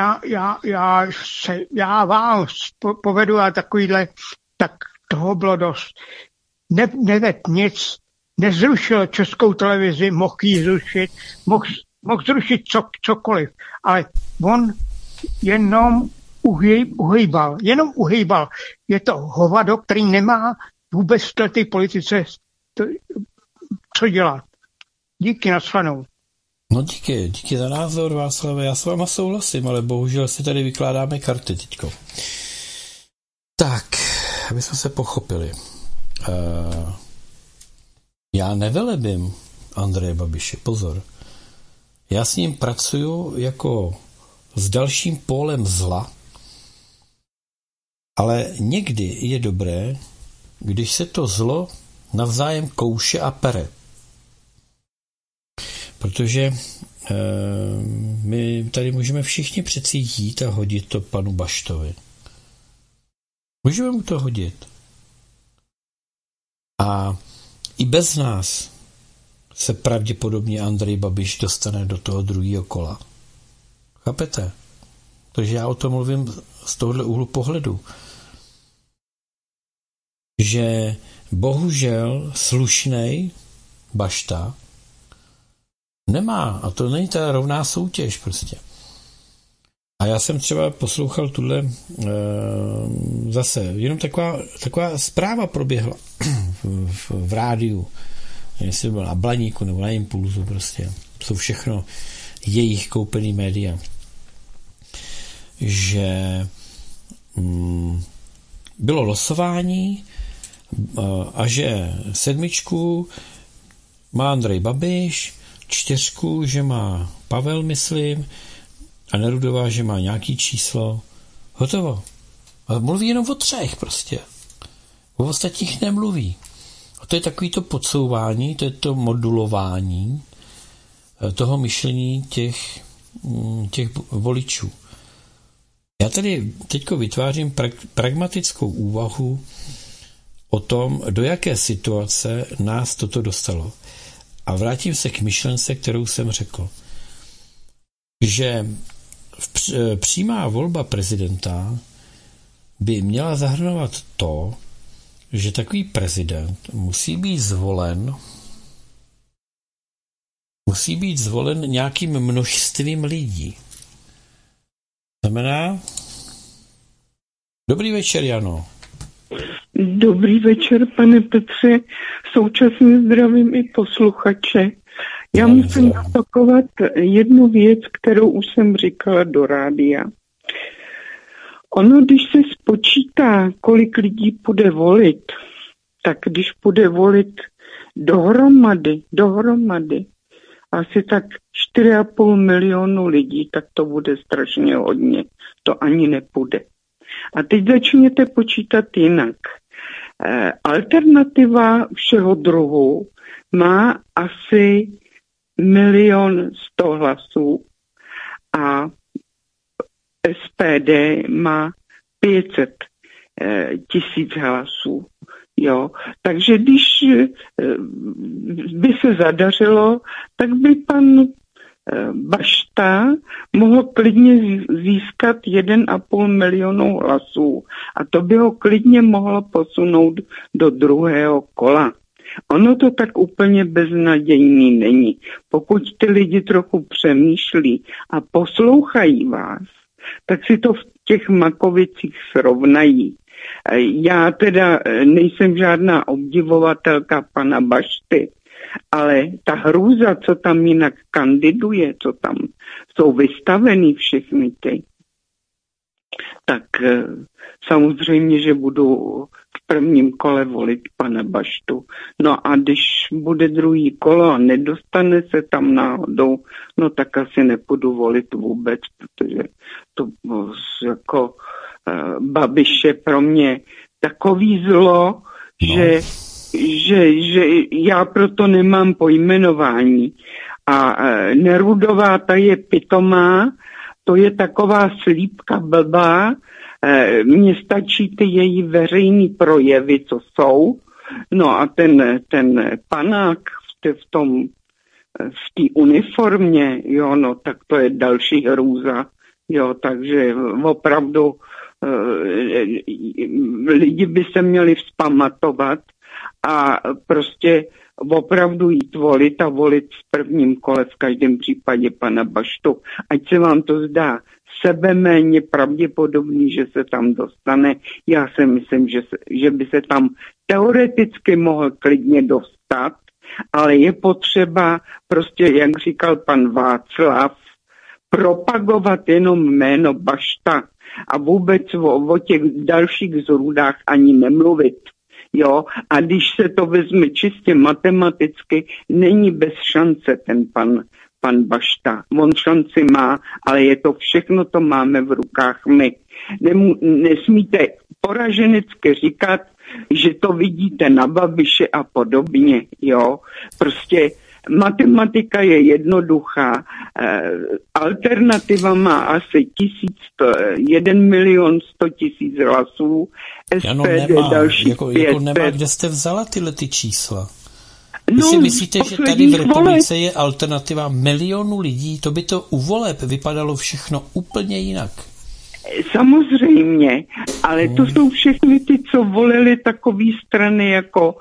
já vám povedu a takovýhle, tak toho bylo dost. Neved nic, nezrušil Českou televizi, mohl ji zrušit, mohl zrušit cokoliv, ale on jenom uhejbal. Je to hovado, který nemá vůbec v té politice co dělat. Díky, nashledanou. No díky za názor, Václave, já s váma souhlasím, ale bohužel si tady vykládáme karty teďko. Tak, aby jsme se pochopili. Já nevelebím Andreje Babiše, pozor. Já s ním pracuju jako s dalším pólem zla, ale někdy je dobré, když se to zlo navzájem kouše a pere. Protože my tady můžeme všichni přeci jít a hodit to panu Baštovi. Můžeme mu to hodit. A i bez nás se pravděpodobně Andrej Babiš dostane do toho druhého kola. Chápete? Takže já o tom mluvím z tohohle úhlu pohledu. Že bohužel slušnej Bašta nemá. A to není ta rovná soutěž prostě. A já jsem třeba poslouchal tuhle zase, jenom taková zpráva proběhla v rádiu, jestli byl na Blaníku nebo na Impulzu prostě. Jsou všechno jejich koupený média. Že bylo losování a že 7 má Andrej Babiš, 4, že má Pavel, myslím, a Nerudová, že má nějaký číslo. Hotovo. A mluví jenom o 3 prostě. O ostatních nemluví. A to je takový to podsouvání, to je to modulování toho myšlení těch voličů. Já tady teďko vytvářím pragmatickou úvahu o tom, do jaké situace nás toto dostalo. A vrátím se k myšlence, kterou jsem řekl. Že přímá volba prezidenta by měla zahrnovat to, že takový prezident musí být zvolen nějakým množstvím lidí. Znamená, dobrý večer, Jano. Dobrý večer, pane Petře. Současně zdravím i posluchače. Já musím opakovat jednu věc, kterou už jsem říkala do rádia. Ono, když se spočítá, kolik lidí půjde volit, tak když půjde volit dohromady, asi tak 4,5 milionu lidí, tak to bude strašně hodně. To ani nepůjde. A teď začněte počítat jinak. Alternativa všeho druhu má asi 1 100 000 hlasů a SPD má 500 000 hlasů. Jo. Takže když by se zadařilo, tak by pan Bašta mohl klidně získat 1,5 milionu hlasů a to by ho klidně mohlo posunout do druhého kola. Ono to tak úplně beznadějný není. Pokud ty lidi trochu přemýšlí a poslouchají vás, tak si to v těch Makovicích srovnají. Já teda nejsem žádná obdivovatelka pana Bašty, ale ta hrůza, co tam jinak kandiduje, co tam jsou vystavený všechny ty, tak samozřejmě, že budu v prvním kole volit pana Baštu. No a když bude druhý kolo a nedostane se tam náhodou, no tak asi nepůjdu volit vůbec, protože to jako Babiš je pro mě takový zlo, že já proto nemám pojmenování. A Nerudová, ta je pitomá, to je taková slípka blbá, mně stačí ty její veřejný projevy, co jsou, no a ten panák v té uniformě, jo, no tak to je další hrůza, jo, takže opravdu lidi by se měli vzpamatovat a prostě opravdu jít volit a volit v prvním kole v každém případě pana Baštu. Ať se vám to zdá sebeméně pravděpodobný, že se tam dostane. Já si myslím, že by se tam teoreticky mohl klidně dostat, ale je potřeba prostě, jak říkal pan Václav, propagovat jenom jméno Bašta a vůbec o těch dalších zrůdách ani nemluvit. Jo, a když se to vezme čistě matematicky, není bez šance ten pan Bašta. On šanci má, ale je to všechno, to máme v rukách my. Nesmíte poraženicky říkat, že to vidíte na Babiše a podobně, jo. Prostě matematika je jednoduchá. Alternativa má asi 1 milion 100 000 hlasů. SPD další jako nemá, kde jste vzala tyhle ty čísla? Vy si myslíte, že tady v republice je alternativa milionu lidí? To by to u voleb vypadalo všechno úplně jinak. Samozřejmě, ale to jsou všechny ty, co volili takové strany jako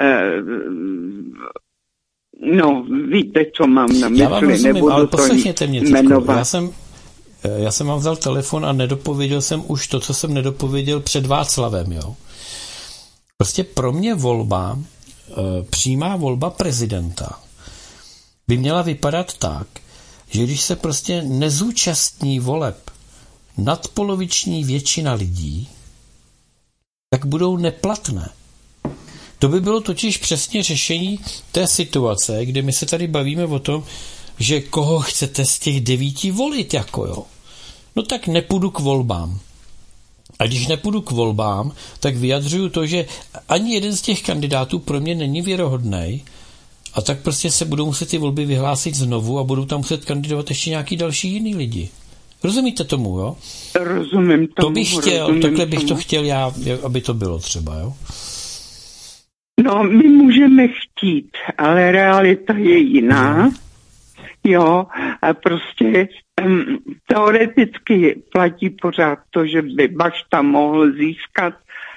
víte, co mám na mysli. Já vám rozumím, ale poslechněte mě jmenovat. Já jsem vám vzal telefon a nedopověděl jsem už to, co jsem nedopověděl před Václavem, jo. Prostě pro mě přímá volba prezidenta by měla vypadat tak, že když se prostě nezúčastní voleb nadpoloviční většina lidí, tak budou neplatné. To by bylo totiž přesně řešení té situace, kdy my se tady bavíme o tom, že koho chcete z těch 9 volit, jako jo. No tak nepůjdu k volbám. A když nepůjdu k volbám, tak vyjadřuju to, že ani jeden z těch kandidátů pro mě není věrohodnej, a tak prostě se budou muset ty volby vyhlásit znovu a budou tam muset kandidovat ještě nějaký další jiný lidi. Rozumíte tomu, jo? Rozumím tomu. To bych chtěl, takhle bych to chtěl já, aby to bylo třeba, jo? No, my můžeme chtít, ale realita je jiná. Jo, a prostě teoreticky platí pořád to, že by Bašta mohl získat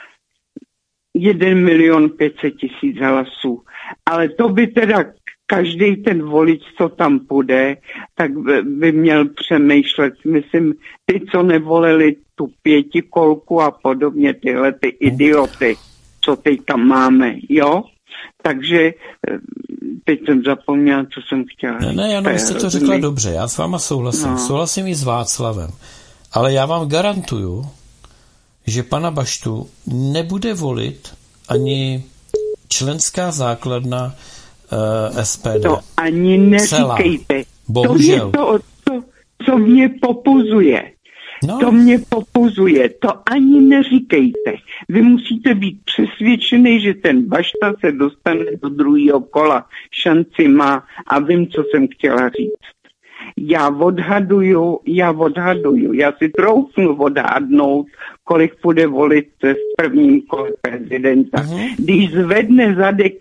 1 milion 500 000 hlasů. Ale to by teda každý ten volič, co tam půjde, tak by měl přemýšlet. Myslím, ty, co nevolili tu 5kolku a podobně, tyhle ty idioty, co teď tam máme, jo? Takže teď jsem zapomněl, co jsem chtěla. Ne, vy jste to řekla dobře, já s váma souhlasím. No. Souhlasím i s Václavem. Ale já vám garantuju, že pana Baštu nebude volit ani členská základna SPD. To ani neříkejte. Bohužel. To co mě popuzuje. No. To mě popuzuje, to ani neříkejte. Vy musíte být přesvědčený, že ten Bašta se dostane do druhého kola. Šanci má a vím, co jsem chtěla říct. Já odhaduju, já si troufnu odhadnout, kolik bude volit v prvním kole prezidenta. Když zvedne zadek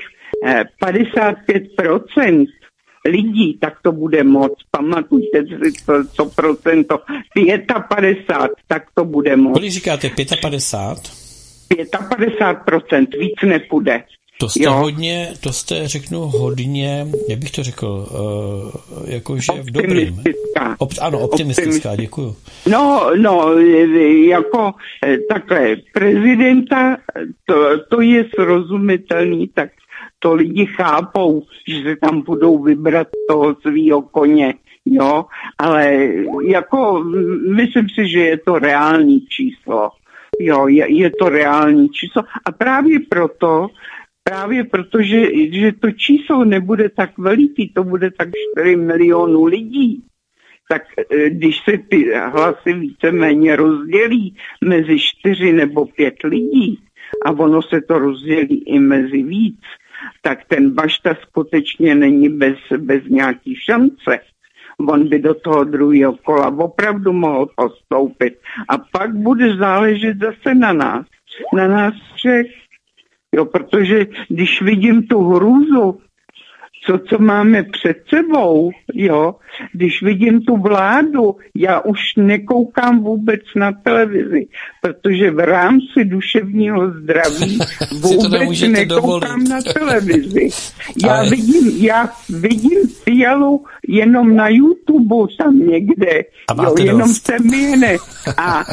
55% lidí, tak to bude moc. Pamatujte si, co procento. 55, tak to bude moc. Kolik říkáte, 55? 55%, víc nepůjde. To jste hodně, jak bych to řekl, jakože v dobrým. Ano, optimistická, děkuju. No, jako takhle, prezidenta, to je srozumitelný, tak to lidi chápou, že se tam budou vybrat toho svýho koně, jo, ale jako myslím si, že je to reální číslo, jo, je to reální číslo a právě proto, že to číslo nebude tak veliký, to bude tak 4 milionů lidí, tak když se ty hlasy víceméně rozdělí mezi 4 nebo 5 lidí a ono se to rozdělí i mezi víc, tak ten Bašta skutečně není bez nějaký šance. On by do toho druhého kola opravdu mohl postoupit. A pak bude záležet zase na nás všech. Jo, protože když vidím tu hrůzu, co máme před sebou, jo, když vidím tu vládu, já už nekoukám vůbec na televizi, protože v rámci duševního zdraví vůbec nekoukám na televizi. Já vidím Fialu jenom na YouTube tam někde, jo, jenom se měne a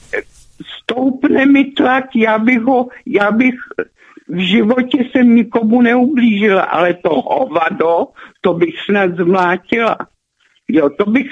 stoupne mi tlak, já bych v životě jsem nikomu neublížila, ale to hovado, to bych snad zmlátila. Jo,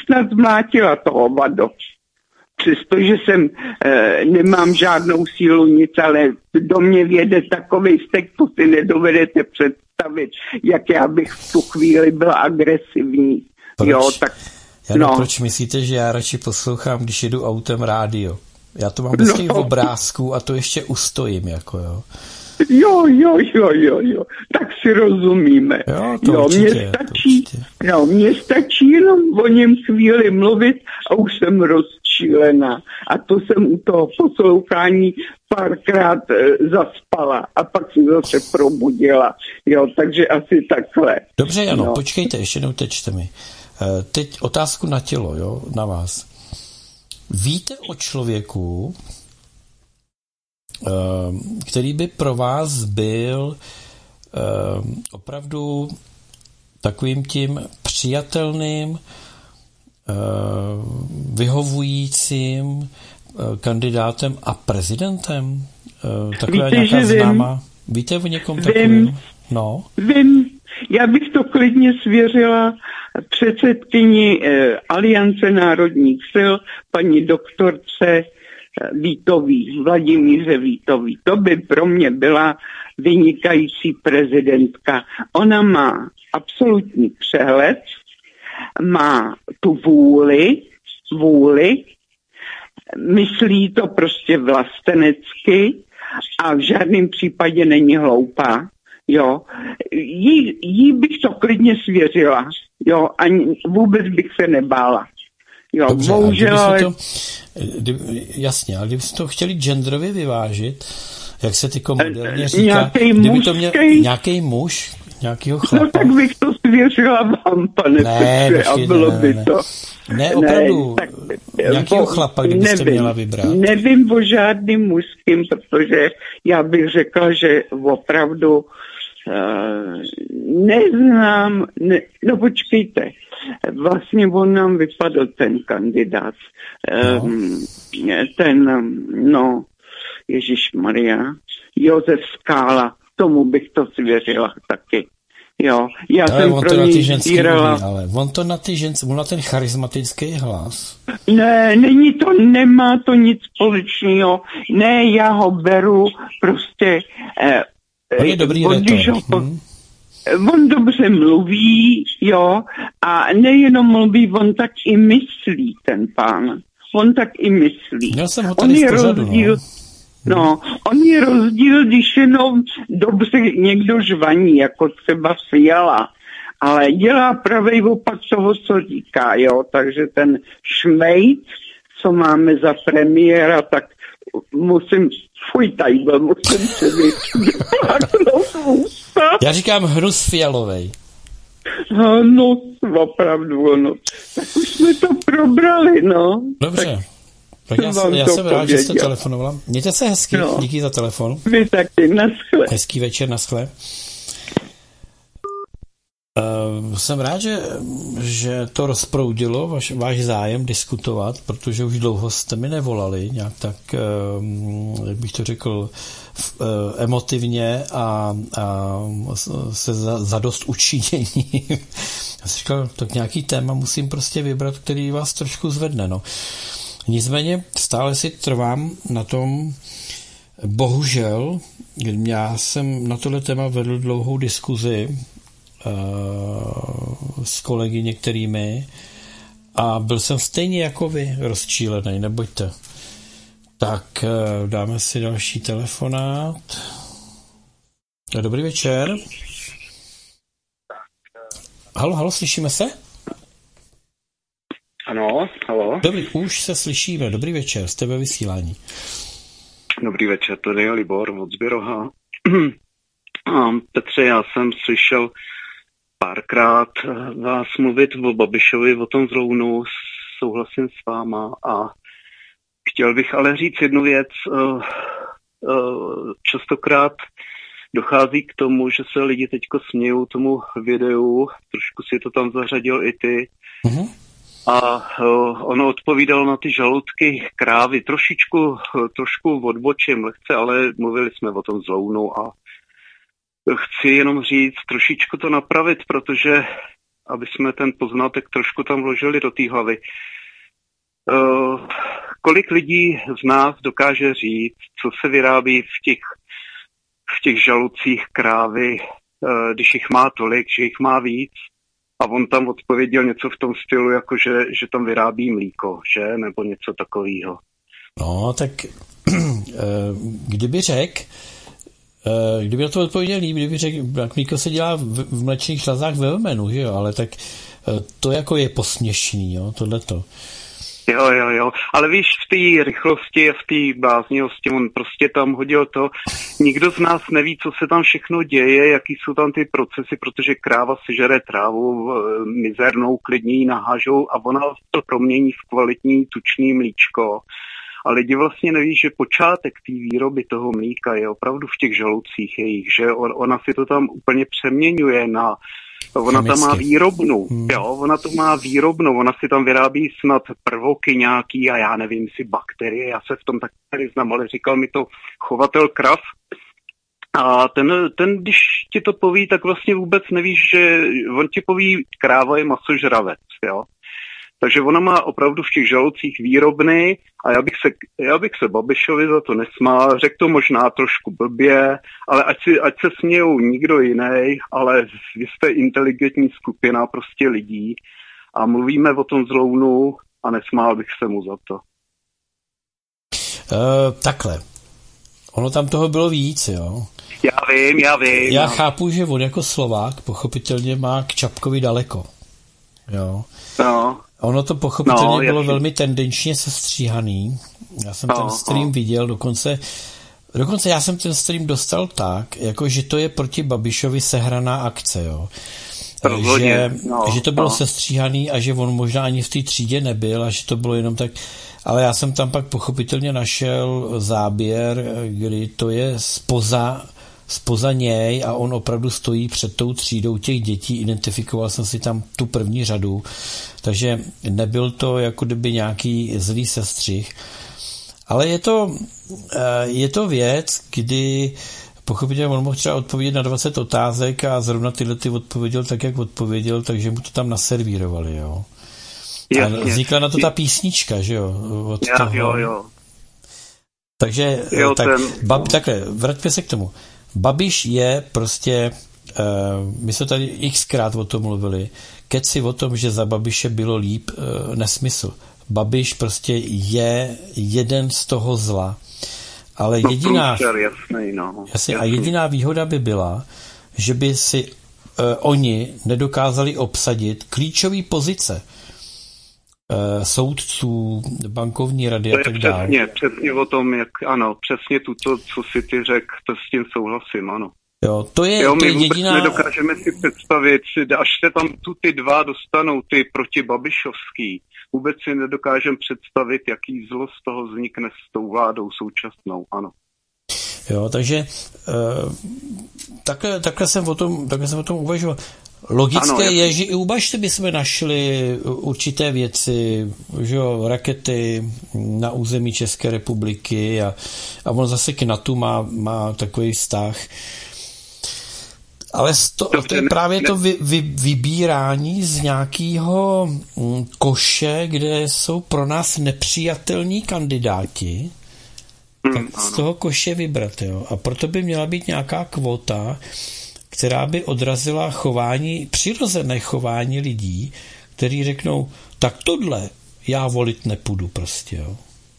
to hovado. Přestože nemám žádnou sílu nic, ale do mě vjede takovej stek, to si nedovedete představit, jak já bych v tu chvíli byla agresivní. Proč? Jo, tak proč myslíte, že já radši poslouchám, když jedu autem rádio? Já to mám vždycky v obrázku a to ještě ustojím, jako jo. Jo. Tak si rozumíme. Jo, Mně stačí jenom o něm chvíli mluvit a už jsem rozčílená. A to jsem u toho poslouchání párkrát zaspala a pak si zase probudila. Jo, takže asi takhle. Dobře, Jano, počkejte, ještě neutečte mi. Teď otázku na tělo, jo, na vás. Víte o člověku, který by pro vás byl opravdu takovým tím přijatelným, vyhovujícím kandidátem a prezidentem? Taková nějaká známá. Víte o někom takovým? No. Vím. Já bych to klidně svěřila předsedkyni Aliance národních sil, paní doktorce Vladimíře Vítový. To by pro mě byla vynikající prezidentka. Ona má absolutní přehled, má tu vůli, myslí to prostě vlastenecky a v žádném případě není hloupá. Jo, jí bych to klidně svěřila, jo, ani vůbec bych se nebála. Jo, dobře, bohužel, ale... Jasně, ale kdybyste to chtěli genderově vyvážit, jak se tyko moderně říká, kdyby to měl nějaký muž, nějakýho chlapa. No tak bych to svěřila vám, pane Petře, a bylo by to... Ne, opravdu, nějakýho chlapa, kdybyste měla vybrat. Nevím o žádným mužským, protože já bych řekla, že opravdu neznám, no počkejte, vlastně on nám vypadl ten kandidát, Ježišmarja, Josef Skála, tomu bych to svěřila taky. Jo, já ale jsem pro něj sbírala. Ale on to na ty ženské, on na ten charismatický hlas. Ne, nemá to nic společného. Ne, já ho beru prostě... On je dobrý rétor. On dobře mluví, jo, a nejenom mluví, on tak i myslí, ten pán. On tak i myslí. Měl jsem ho tady v pořadu, on je rozdíl, když jenom dobře někdo žvaní, jako třeba Fiala, ale dělá pravý opak toho, co říká, jo, takže ten Šmejc, co máme za premiéra, tak musím se vypláknout ústa. Já říkám hnus Fialovej. No, opravdu, ono. Tak už jsme to probrali, no. Dobře. Tak já jsem rád, že jste telefonovala. Mějte se hezky, díky za telefon. Vy taky, naschle. Hezký večer, naschle. Jsem rád, že to rozproudilo váš zájem diskutovat, protože už dlouho jste mi nevolali, nějak tak, jak bych to řekl, emotivně a se zadost učinění. Já jsem říkal, tak nějaký téma musím prostě vybrat, který vás trošku zvedne. No. Nicméně stále si trvám na tom, bohužel, já jsem na tohle téma vedl dlouhou diskuzi s kolegy některými a byl jsem stejně jako vy rozčílený, nebojte. Tak dáme si další telefonát. Dobrý večer. Halo, slyšíme se? Ano, halo. Dobrý, už se slyšíme. Dobrý večer, jste ve vysílání. Dobrý večer, tady je Libor od Zběroha. Petře, já jsem slyšel párkrát vás mluvit o Babišovi, o tom Zlounu, souhlasím s váma a chtěl bych ale říct jednu věc. Častokrát dochází k tomu, že se lidi teďko smějou tomu videu, trošku si to tam zařadil i ty, a ono odpovídalo na ty žaludky krávy. Trošku odbočím lehce, ale mluvili jsme o tom Zlounu a chci jenom říct, trošičku to napravit, protože aby jsme ten poznatek trošku tam vložili do té hlavy. Kolik lidí z nás dokáže říct, co se vyrábí v těch žaludcích krávy, když jich má tolik, že jich má víc? A on tam odpověděl něco v tom stylu, jako že tam vyrábí mlíko, že? Nebo něco takového. No, tak kdyby řekl, Kdyby na to odpověděl líp, kdyby řekl, jak mlíko se dělá v mléčných žlazách ve vemenu, že jo, ale tak to jako je posměšný, jo, tohleto. Jo, ale víš, v té rychlosti a v té bláznivosti, on prostě tam hodil to, nikdo z nás neví, co se tam všechno děje, jaký jsou tam ty procesy, protože kráva sežere trávu, mizernou, klidně ji nahážou a ona to promění v kvalitní tučný mlíčko. A lidi vlastně neví, že počátek té výroby toho mlíka je opravdu v těch žaludcích jejich, že ona si to tam úplně přeměňuje na... Ona tam má výrobnu, ona to má výrobnu, ona si tam vyrábí snad prvoky nějaký a já nevím si bakterie, já se v tom tak neznám, ale říkal mi to chovatel krav a ten, když ti to poví, tak vlastně vůbec nevíš, že on ti poví, kráva je masožravec, jo. Takže ona má opravdu v těch žaludcích výrobny a já bych se Babišovi za to nesmál, řekl to možná trošku blbě, ale ať se smějou nikdo jiný, ale vy jste inteligentní skupina prostě lidí a mluvíme o tom zlounu a nesmál bych se mu za to. Takhle. Ono tam toho bylo víc, jo. Já vím. Já chápu, že on jako Slovák pochopitelně má k Čapkovi daleko. Jo. No. Ono to pochopitelně bylo velmi tendenčně sestříhaný. Já jsem ten stream viděl, dokonce já jsem ten stream dostal tak, jako že to je proti Babišovi sehraná akce, jo. Že to bylo sestříhaný a že on možná ani v té třídě nebyl a že to bylo jenom tak, ale já jsem tam pak pochopitelně našel záběr, kdy to je spoza něj a on opravdu stojí před tou třídou těch dětí, identifikoval jsem si tam tu první řadu, takže nebyl to jako kdyby nějaký zlý sestřih, ale je to věc, kdy pochopitelně on mohl třeba odpovědět na 20 otázek a zrovna tyhle ty odpověděl tak, jak odpověděl, takže mu to tam naservírovali, jo. A vznikla na to ta písnička, že jo? Jo. Takže takhle, vraťme se k tomu. Babiš je prostě, my jsme tady xkrát o tom mluvili, keci o tom, že za Babiše bylo líp, nesmysl. Babiš prostě je jeden z toho zla. Ale jediná výhoda by byla, že by si oni nedokázali obsadit klíčové pozice soudců, bankovní rady a tak dále. Přesně o tom, přesně to, co si ty řekl, to s tím souhlasím, ano. Jo, to je jediná... nedokážeme si představit, až se tam ty dva dostanou, ty protibabišovský, vůbec si nedokážeme představit, jaký zlo z toho vznikne s tou vládou současnou, ano. Jo, takže takhle jsem o tom uvažoval. Logické je, že i u Bašty bychom našli určité věci, že jo, rakety na území České republiky a on zase k NATO má takový vztah. Ale to je právě to vybírání z nějakého koše, kde jsou pro nás nepřijatelní kandidáti, tak z toho koše vybrat, jo. A proto by měla být nějaká kvota, která by odrazila přirozené chování lidí, kteří řeknou, tak tohle já volit nepůjdu prostě, jo.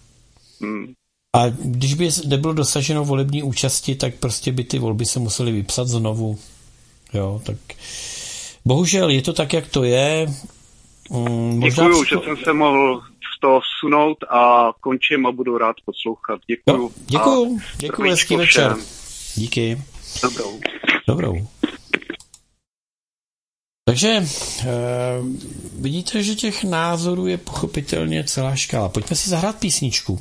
A když by nebylo dosaženo volební účasti, tak prostě by ty volby se musely vypsat znovu, jo, tak bohužel je to tak, jak to je. Děkuju, že jsem se mohl v to vsunout a končím a budu rád poslouchat. Děkuju. Děkuju, hezký večer. Díky. Dobrou. Takže vidíte, že těch názorů je pochopitelně celá škála. Pojďme si zahrát písničku.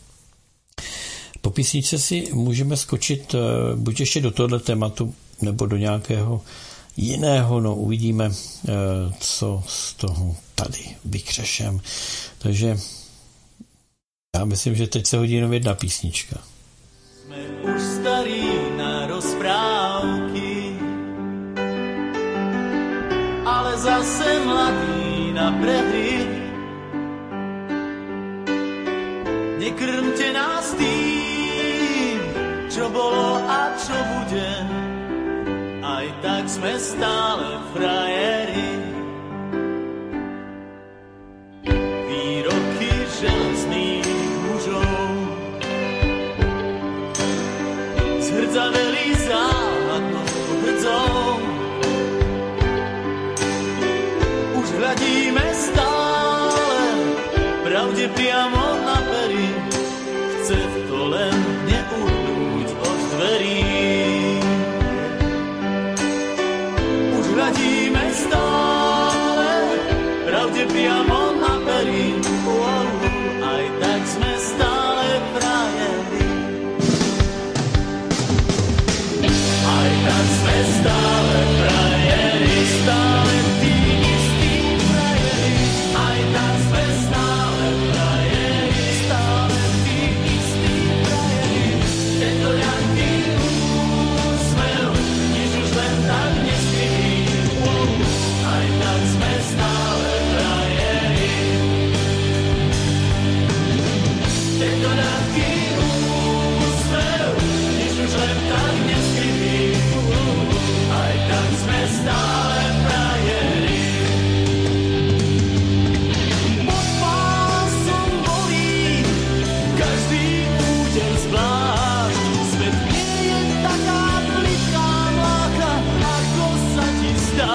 Po písničce si můžeme skočit buď ještě do tohoto tématu, nebo do nějakého jiného, no uvidíme, co z toho tady vykřešem. Takže já myslím, že teď se hodí jenom jedna písnička. Jsme už starý na rozprávky, ale zase mladý na prehry. Nekrmte nás tým, čo bolo a čo bude, aj tak sme stále frajeri. Výroky železných mužov zhrdzaveli chce to len neuhnúť od dverí. Už hľadíme stále pravde priamo na perí. Aj tak sme stále frajeri. Aj tak sme stále frajeri, stále tí istí frajeri. Aj tak sme stále frajeri, stále tí istí frajeri. Tento ľahký úsmev, nič už len tak neskryví. Aj tak sme stále frajeri. Tento ľahký úsmev, nič už len tak neskryví. Aj tak sme stále frajeri. Pod pásom bolí každý úder zvlášť. Svet nie je taká plitká mláka, ako sa ti zdá.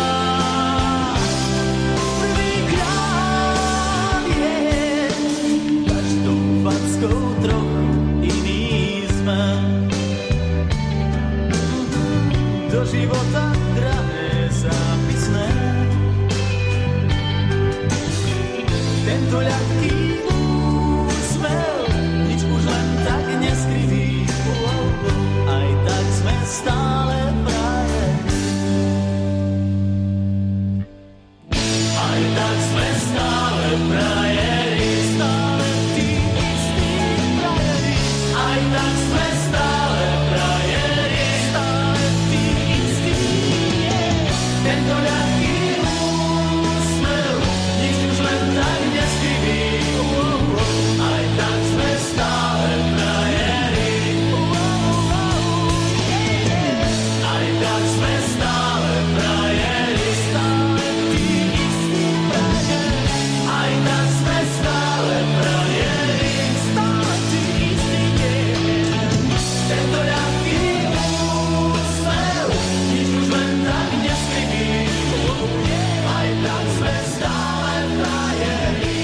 Prvýkrát je každou fackou trochu iný sme. Do života drahé zápisné. Tento ľahký úsmev, nič už len tak neskryví. Aj tak sme stále frajeri. Aj tak sme stále frajeri, stále tí istí frajeri. Aj tak sme stále frajeri, stále tí istí. Tento ľahký úsmev, nič už len tak neskryví. Aj tak sme stále frajeri. Aj tak sme stále frajeri, stále tí istí frajeri. Aj tak sme stále frajeri, stále tí istí. Tento ľahký úsmev, nič už len tak neskryví. Aj tak sme stále frajeri.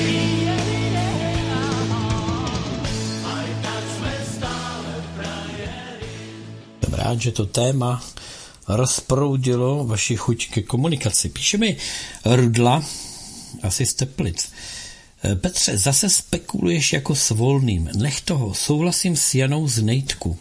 Aj tak sme stále frajeri. Jsem rád, že to téma rozproudilo vaši chuť ke komunikaci. Píše mi Rudla, asi z Teplic. Petře, zase spekuluješ jako s Volným. Nech toho, souhlasím s Janou z Nejtku.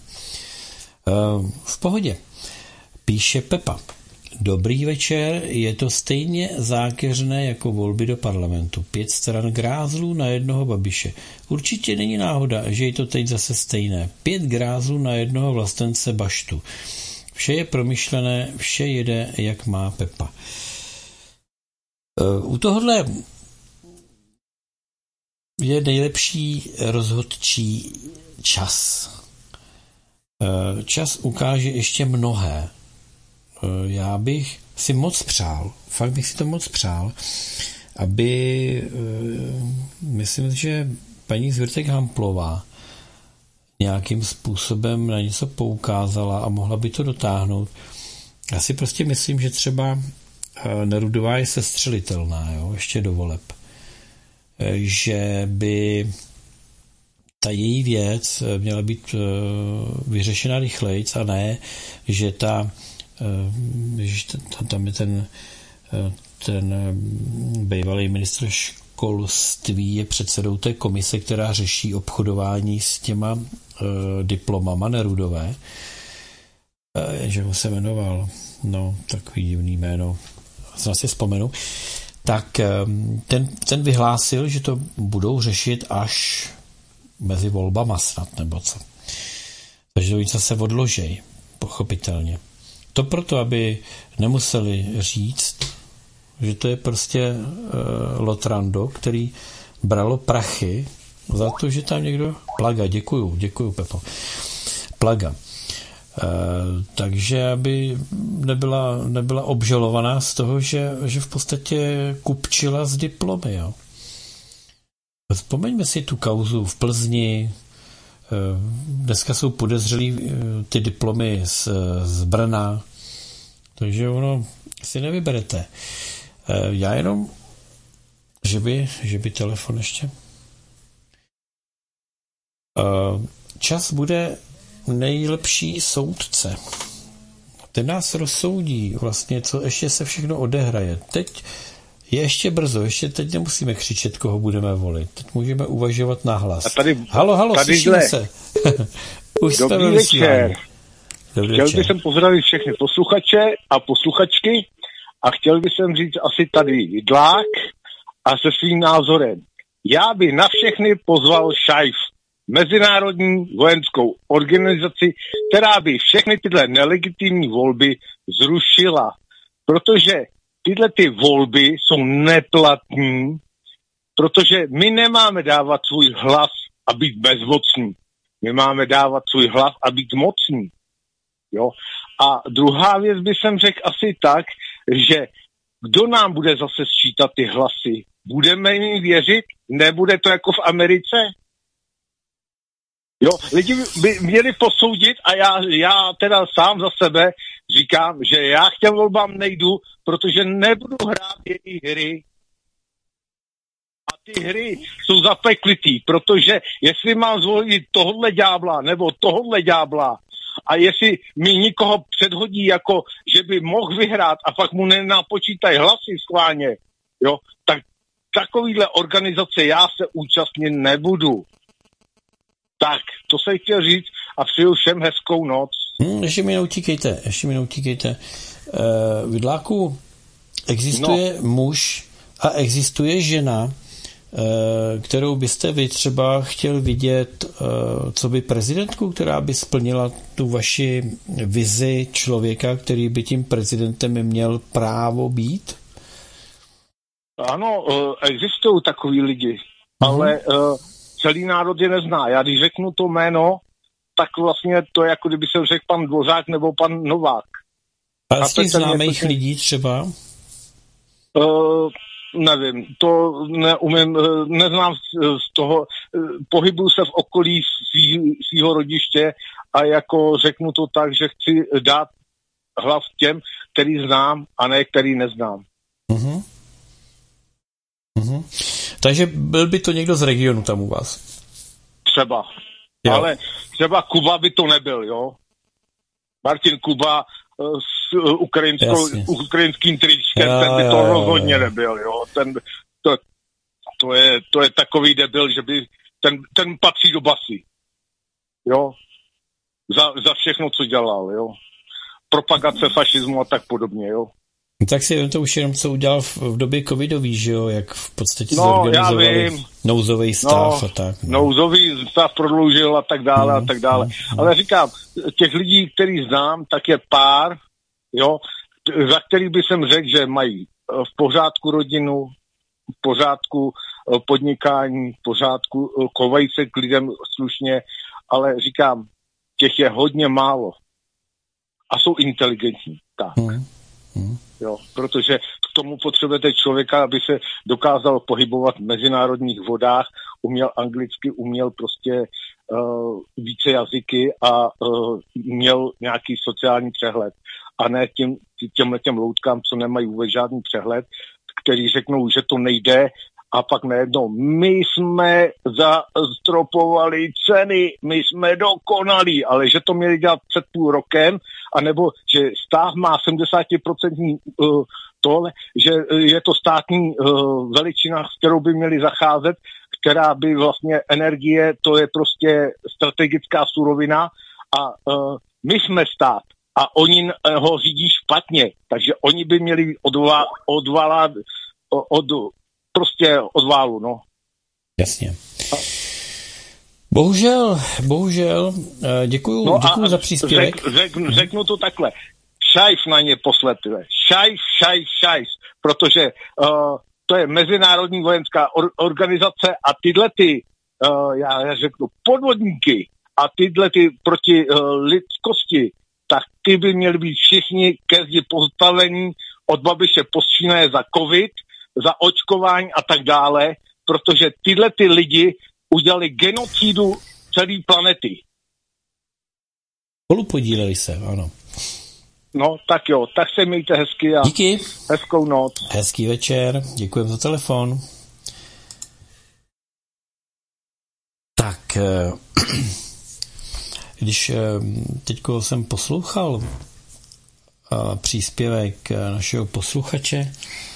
V pohodě. Píše Pepa. Dobrý večer, je to stejně zákeřné jako volby do parlamentu. 5 stran grázlů na jednoho Babiše. Určitě není náhoda, že je to teď zase stejné. 5 grázlů na jednoho vlastence Baštu. Vše je promyšlené, vše jede, jak má Pepa. U tohohle je nejlepší rozhodčí čas. Čas ukáže ještě mnohé. Já bych si moc přál, fakt bych si to moc přál, aby, myslím, že paní Zvrtek-Hamplová nějakým způsobem na něco poukázala a mohla by to dotáhnout. Já si prostě myslím, že třeba Nerudová je sestřelitelná, jo, ještě do voleb. Že by ta její věc měla být vyřešena rychlejc a ne, že tam je ten bývalý ministr školství je předsedou té komise, která řeší obchodování s těma diplomama Nerudové, že ho se jmenoval, no, takový divný jméno, jsem si vzpomenu, tak ten vyhlásil, že to budou řešit až mezi volbama snad, nebo co. Takže to víc se odložej, pochopitelně. To proto, aby nemuseli říct, že to je prostě Lotrando, který bralo prachy za to, že tam někdo Plaga, děkuju Pepo. Plaga. Takže aby nebyla obžalovaná z toho, že v podstatě kupčila z diplomy. Jo. Vzpomeňme si tu kauzu v Plzni. Dneska jsou podezřelí ty diplomy z Brna, takže ono si nevyberete. Já jenom, že by telefon ještě. Čas bude nejlepší soudce. Ten nás rozsoudí vlastně, co ještě se všechno odehraje. Teď je ještě brzo, ještě teď nemusíme křičet, koho budeme volit. Teď můžeme uvažovat nahlas. Halo, slyšíme se. Už dobrý večer. Chtěl bych sem pozdravit všechny posluchače a posluchačky a chtěl bych sem říct asi tady Jdlák a se svým názorem. Já bych na všechny pozval ŠAIF, Mezinárodní vojenskou organizaci, která by všechny tyhle nelegitimní volby zrušila. Protože tyhle ty volby jsou neplatní, protože my nemáme dávat svůj hlas a být bezmocní. My máme dávat svůj hlas a být mocní. Jo? A druhá věc bych jsem řekl asi tak, že kdo nám bude zase sčítat ty hlasy? Budeme jim věřit? Nebude to jako v Americe? Jo, lidi by měli posoudit a já teda sám za sebe říkám, že já k těm volbám nejdu, protože nebudu hrát jejich hry. A ty hry jsou zapeklitý, protože jestli mám zvolit tohodle ďábla nebo tohodle ďábla a jestli mi nikoho předhodí, jako že by mohl vyhrát a pak mu nenapočítají hlasy schválně, jo, tak takovýhle organizace já se účastnit nebudu. Tak, to jsem chtěl říct a přeju všem hezkou noc. Ještě mi neutíkejte. V Jdláku existuje muž a existuje žena, kterou byste vy třeba chtěl vidět, co by prezidentku, která by splnila tu vaši vizi člověka, který by tím prezidentem měl právo být? Ano, existují takový lidi, ale celý národ je nezná. Já když řeknu to jméno, tak vlastně to je jako kdyby jsem řekl pan Dvořák nebo pan Novák. A z těch známých lidí třeba? Nevím, to neumím, neznám z toho, pohybuju se v okolí svýho rodiště a jako řeknu to tak, že chci dát hlas těm, který znám a ne který neznám. Takže byl by to někdo z regionu tam u vás? Třeba. Jo. Ale třeba Kuba by to nebyl, jo? Martin Kuba s ukrajinským tričkem, ten by to rozhodně nebyl, jo? To je takový debil, že by ten patří do basy, jo? Za všechno, co dělal, jo? Propagace fašismu a tak podobně, jo? Tak si to už jenom co udělal v době covidový, že jo, jak v podstatě zorganizovali nouzový stav a tak. No. Nouzový stav prodloužil a tak dále a tak dále. Ale říkám, těch lidí, který znám, tak je pár, jo, za který by jsem řekl, že mají v pořádku rodinu, v pořádku podnikání, v pořádku, chovají se k lidem slušně, ale říkám, těch je hodně málo. A jsou inteligentní, tak. Jo, protože k tomu potřebujete člověka, aby se dokázal pohybovat v mezinárodních vodách, uměl anglicky, uměl prostě více jazyky a měl nějaký sociální přehled. A ne těmhletěm loutkám, co nemají vůbec žádný přehled, který řeknou, že to nejde a pak najednou my jsme zastropovali ceny, my jsme dokonalí, ale že to měli dělat před půl rokem, anebo že stát má 70% tohle, že je to státní veličina, s kterou by měli zacházet, která by vlastně energie, to je prostě strategická surovina a my jsme stát a oni ho řídí špatně, takže oni by měli odvalat prostě od válu, no. Jasně. Bohužel, děkuju za příspěvek. Řeknu to takhle. Šajf na ně posletle. Šajf, protože to je mezinárodní vojenská organizace a tyhle ty, já řeknu, podvodníky a tyhle ty proti lidskosti, tak ty by měly být všichni ke zdi postavení od Babiše počínaje za covid, za očkování a tak dále, protože tyhle ty lidi udělali genocidu celé planety. Spolupodíleli se, ano. No, tak jo, tak se mějte hezky a díky. Hezkou noc. Hezký večer, děkujem za telefon. Tak, když teďko jsem poslouchal příspěvek našeho posluchače,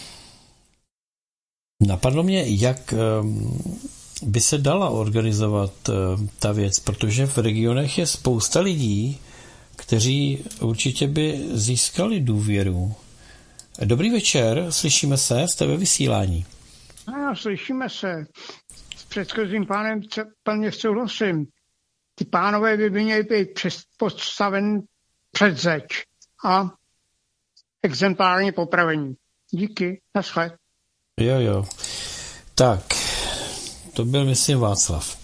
napadlo mě, jak by se dala organizovat ta věc, protože v regionech je spousta lidí, kteří určitě by získali důvěru. Dobrý večer, slyšíme se, jste ve vysílání. Slyšíme se. S předchozím pánem plně souhlasím. Ty pánové by měli být postaven před zeč a exemplárně popravení. Díky, naschle. Jo. Tak, to byl, myslím, Václav.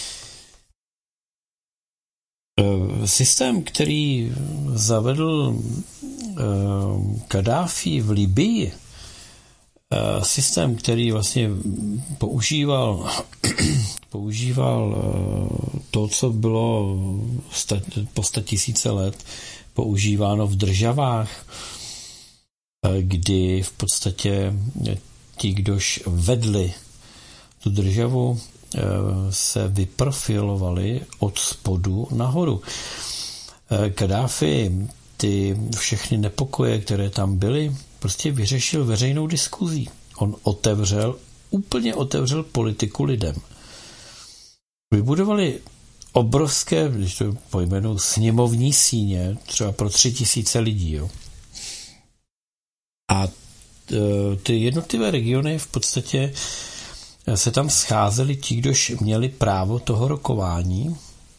Systém, který zavedl Kaddáfí v Libyi, systém, který vlastně používal to, co bylo po 100 000 let používáno v državách, kdy v podstatě ti, kdož vedli tu državu, se vyprofilovali od spodu nahoru. Kaddáfí ty všechny nepokoje, které tam byly, prostě vyřešil veřejnou diskuzí. On úplně otevřel politiku lidem. Vybudovali obrovské, když to pojmenuji, sněmovní síně, třeba pro 3000 lidí. Jo. A ty jednotlivé regiony v podstatě se tam scházeli ti, kdož měli právo toho rokování,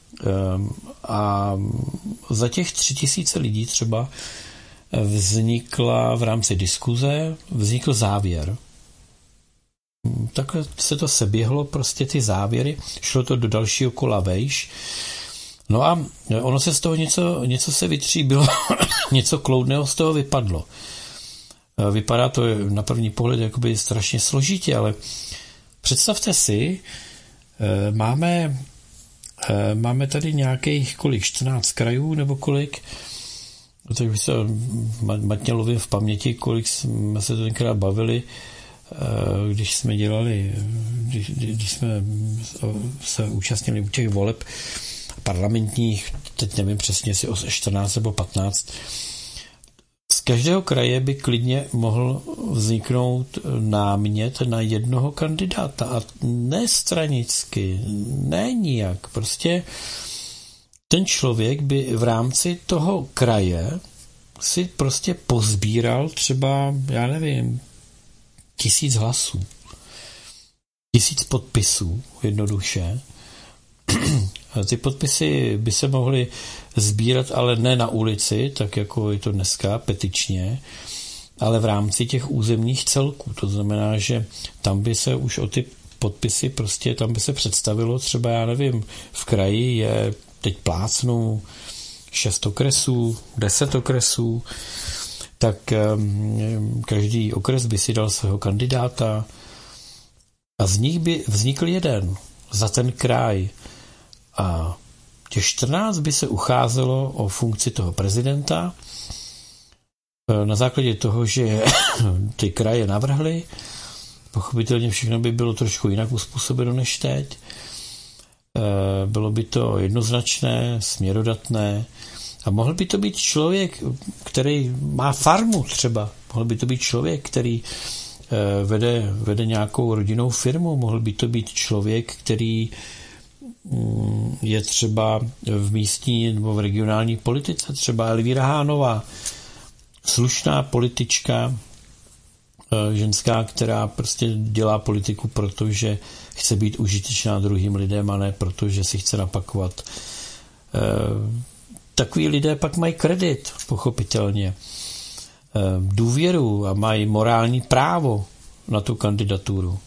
a za těch 3000 lidí třeba vznikla v rámci diskuze, vznikl závěr. Takhle se to seběhlo, prostě ty závěry, šlo to do dalšího kola vejš. No a ono se z toho něco se vytříbilo, něco kloudného z toho vypadlo. Vypadá to na první pohled jakoby strašně složitě, ale představte si, máme tady nějakých 14 krajů nebo kolik, tak bych se matně lovil v paměti, kolik jsme se tenkrát bavili, když jsme se účastnili u těch voleb parlamentních, teď nevím přesně, jestli 14 nebo 15. Z každého kraje by klidně mohl vzniknout námět na jednoho kandidáta a ne stranicky, ne nijak. Prostě ten člověk by v rámci toho kraje si prostě pozbíral třeba, já nevím, 1000 hlasů, 1000 podpisů, jednoduše. Ty podpisy by se mohly sbírat, ale ne na ulici, tak jako je to dneska, petičně, ale v rámci těch územních celků. To znamená, že tam by se už o ty podpisy prostě, tam by se představilo třeba, já nevím, v kraji je, teď plácnu, 6 okresů, 10 okresů, tak každý okres by si dal svého kandidáta a z nich by vznikl jeden za ten kraj. A těch 14 by se ucházelo o funkci toho prezidenta na základě toho, že ty kraje navrhly. Pochopitelně všechno by bylo trošku jinak uspůsobeno než teď. Bylo by to jednoznačné, směrodatné a mohl by to být člověk, který má farmu třeba. Mohl by to být člověk, který vede nějakou rodinnou firmu. Mohl by to být člověk, který je třeba v místní nebo v regionální politice, třeba Elvíra Hánová, slušná politička, ženská, která prostě dělá politiku, protože chce být užitečná druhým lidem a ne protože si chce napakovat. Takoví lidé pak mají kredit, pochopitelně, důvěru a mají morální právo na tu kandidaturu.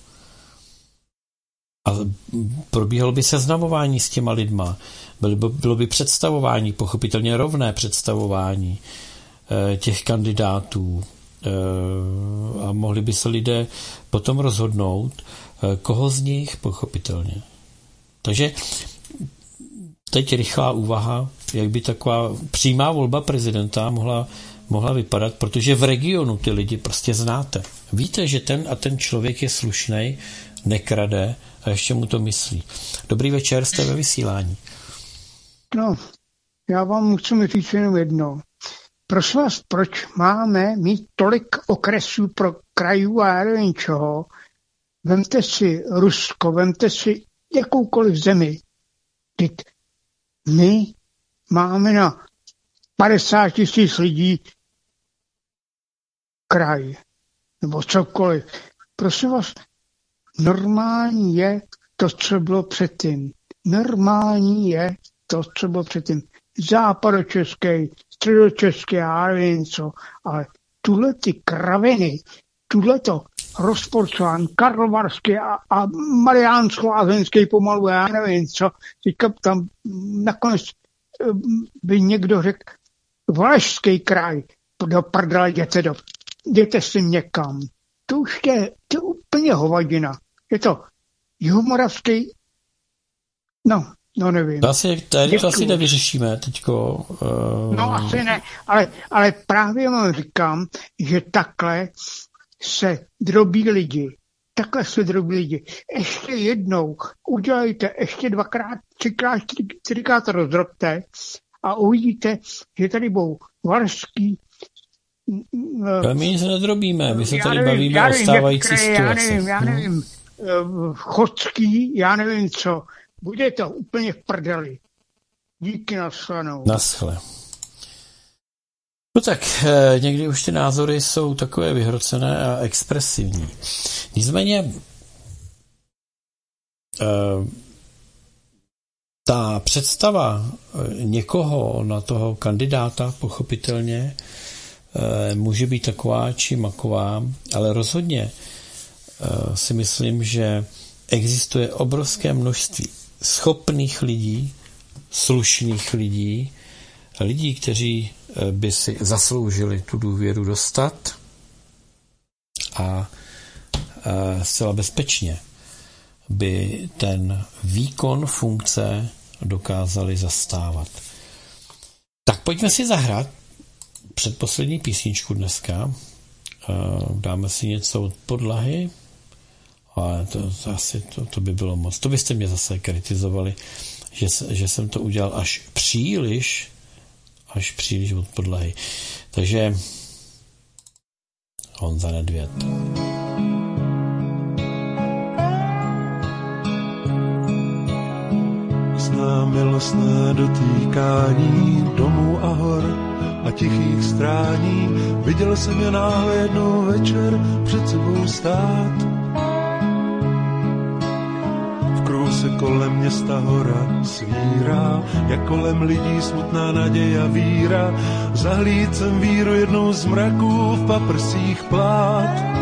A probíhalo by seznamování s těma lidma. Bylo by představování, pochopitelně rovné představování těch kandidátů. A mohli by se lidé potom rozhodnout, koho z nich, pochopitelně. Takže teď rychlá úvaha, jak by taková přímá volba prezidenta mohla vypadat, protože v regionu ty lidi prostě znáte. Víte, že ten a ten člověk je slušnej, nekrade a ještě mu to myslí. Dobrý večer, jste ve vysílání. No, já vám musím říct jenom jedno. Prosím vás, proč máme mít tolik okresů pro krajů a já nevím čeho? Vemte si Rusko, vemte si jakoukoliv zemi. Teď my máme na 50 000 lidí kraj, nebo cokoliv. Prosím vás, normální je to, co bylo předtím. Normální je to, co bylo předtím. Západočeský, středočeský, já nevím co, ale tuhle ty kraviny, tuhleto rozporcován, Karlovarský a Mariánsko-Lázeňský pomalu, já nevím co, teďka tam nakonec by někdo řekl Valašský kraj, do prdele jděte si někam. To už je úplně hovadina. Je to Jihomoravský, no nevím. To asi nevyřešíme teďko. No asi ne, ale právě vám říkám, že takhle se drobí lidi. Ještě jednou udělejte, ještě 2x, 3x, 4x to rozdrobte a uvidíte, že tady budou Valašský. My nic nedrobíme, my se tady bavíme o stávající situaci. Já nevím, Chodský, já nevím co. Bude to úplně v prdeli. Díky, naschledanou. Naschle. No tak, někdy už ty názory jsou takové vyhrocené a expresivní. Nicméně ta představa někoho na toho kandidáta pochopitelně může být taková či maková, ale rozhodně si myslím, že existuje obrovské množství schopných lidí, slušných lidí, kteří by si zasloužili tu důvěru dostat a zcela bezpečně by ten výkon funkce dokázali zastávat. Tak pojďme si zahrát předposlední písničku dneska. Dáme si něco od Podlahy, ale to by bylo moc. To byste mě zase kritizovali, že jsem to udělal až příliš od Podlahy. Takže Honza Nedvěd. Znám milostné dotýkání domů a hor a tichých strání. Viděl jsem je náhle jednou večer před sebou stát. V kruhu se kolem města hora svírá, jak kolem lidí smutná naděje a víra. Zahlíd jsem víru jednou z mraků v paprsích plát.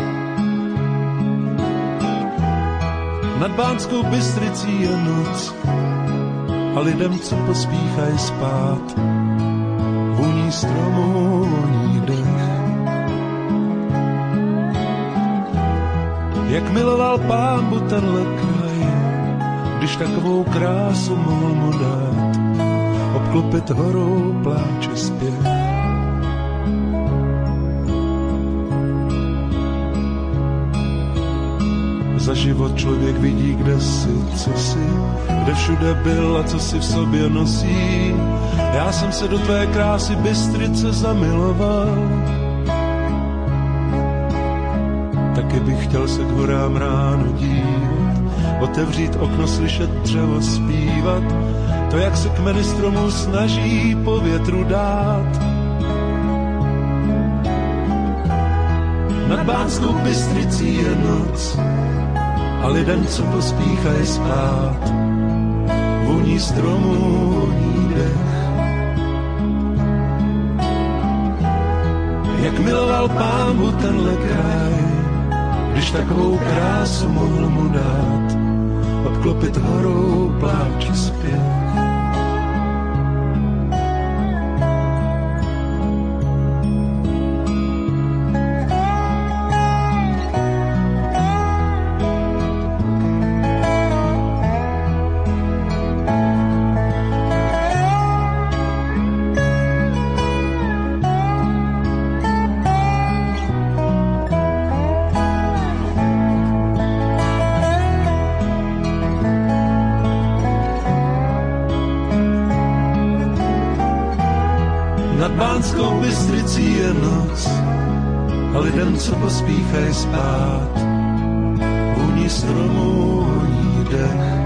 Nad Bánskou Bystricí je noc a lidem, co pospíchají spát, vůní stromů, voní dech. Jak miloval Pán Bůh tenhle kraj, když takovou krásu mohl mu dát, obklopit horou pláče zpěv. Za život člověk vidí, kde si, co si, kde všude byl a co si v sobě nosí. Já jsem se do tvé krásy Bystrice zamiloval. Taky bych chtěl se k horám ráno dívat, otevřít okno, slyšet dřevo zpívat, to, jak se kmeny stromů snaží po větru dát. Nad Bánskou Bystricí je noc a lidem, co pospíchají spát, voní stromů, voní dech. Jak miloval Pán Bůh tenhle kraj, když takovou krásu mohl mu dát, obklopit horou pláče zpěv. Nad Bánskou Bystricí je noc a lidem, co pospíchají spát, vůní stromů, voní dech.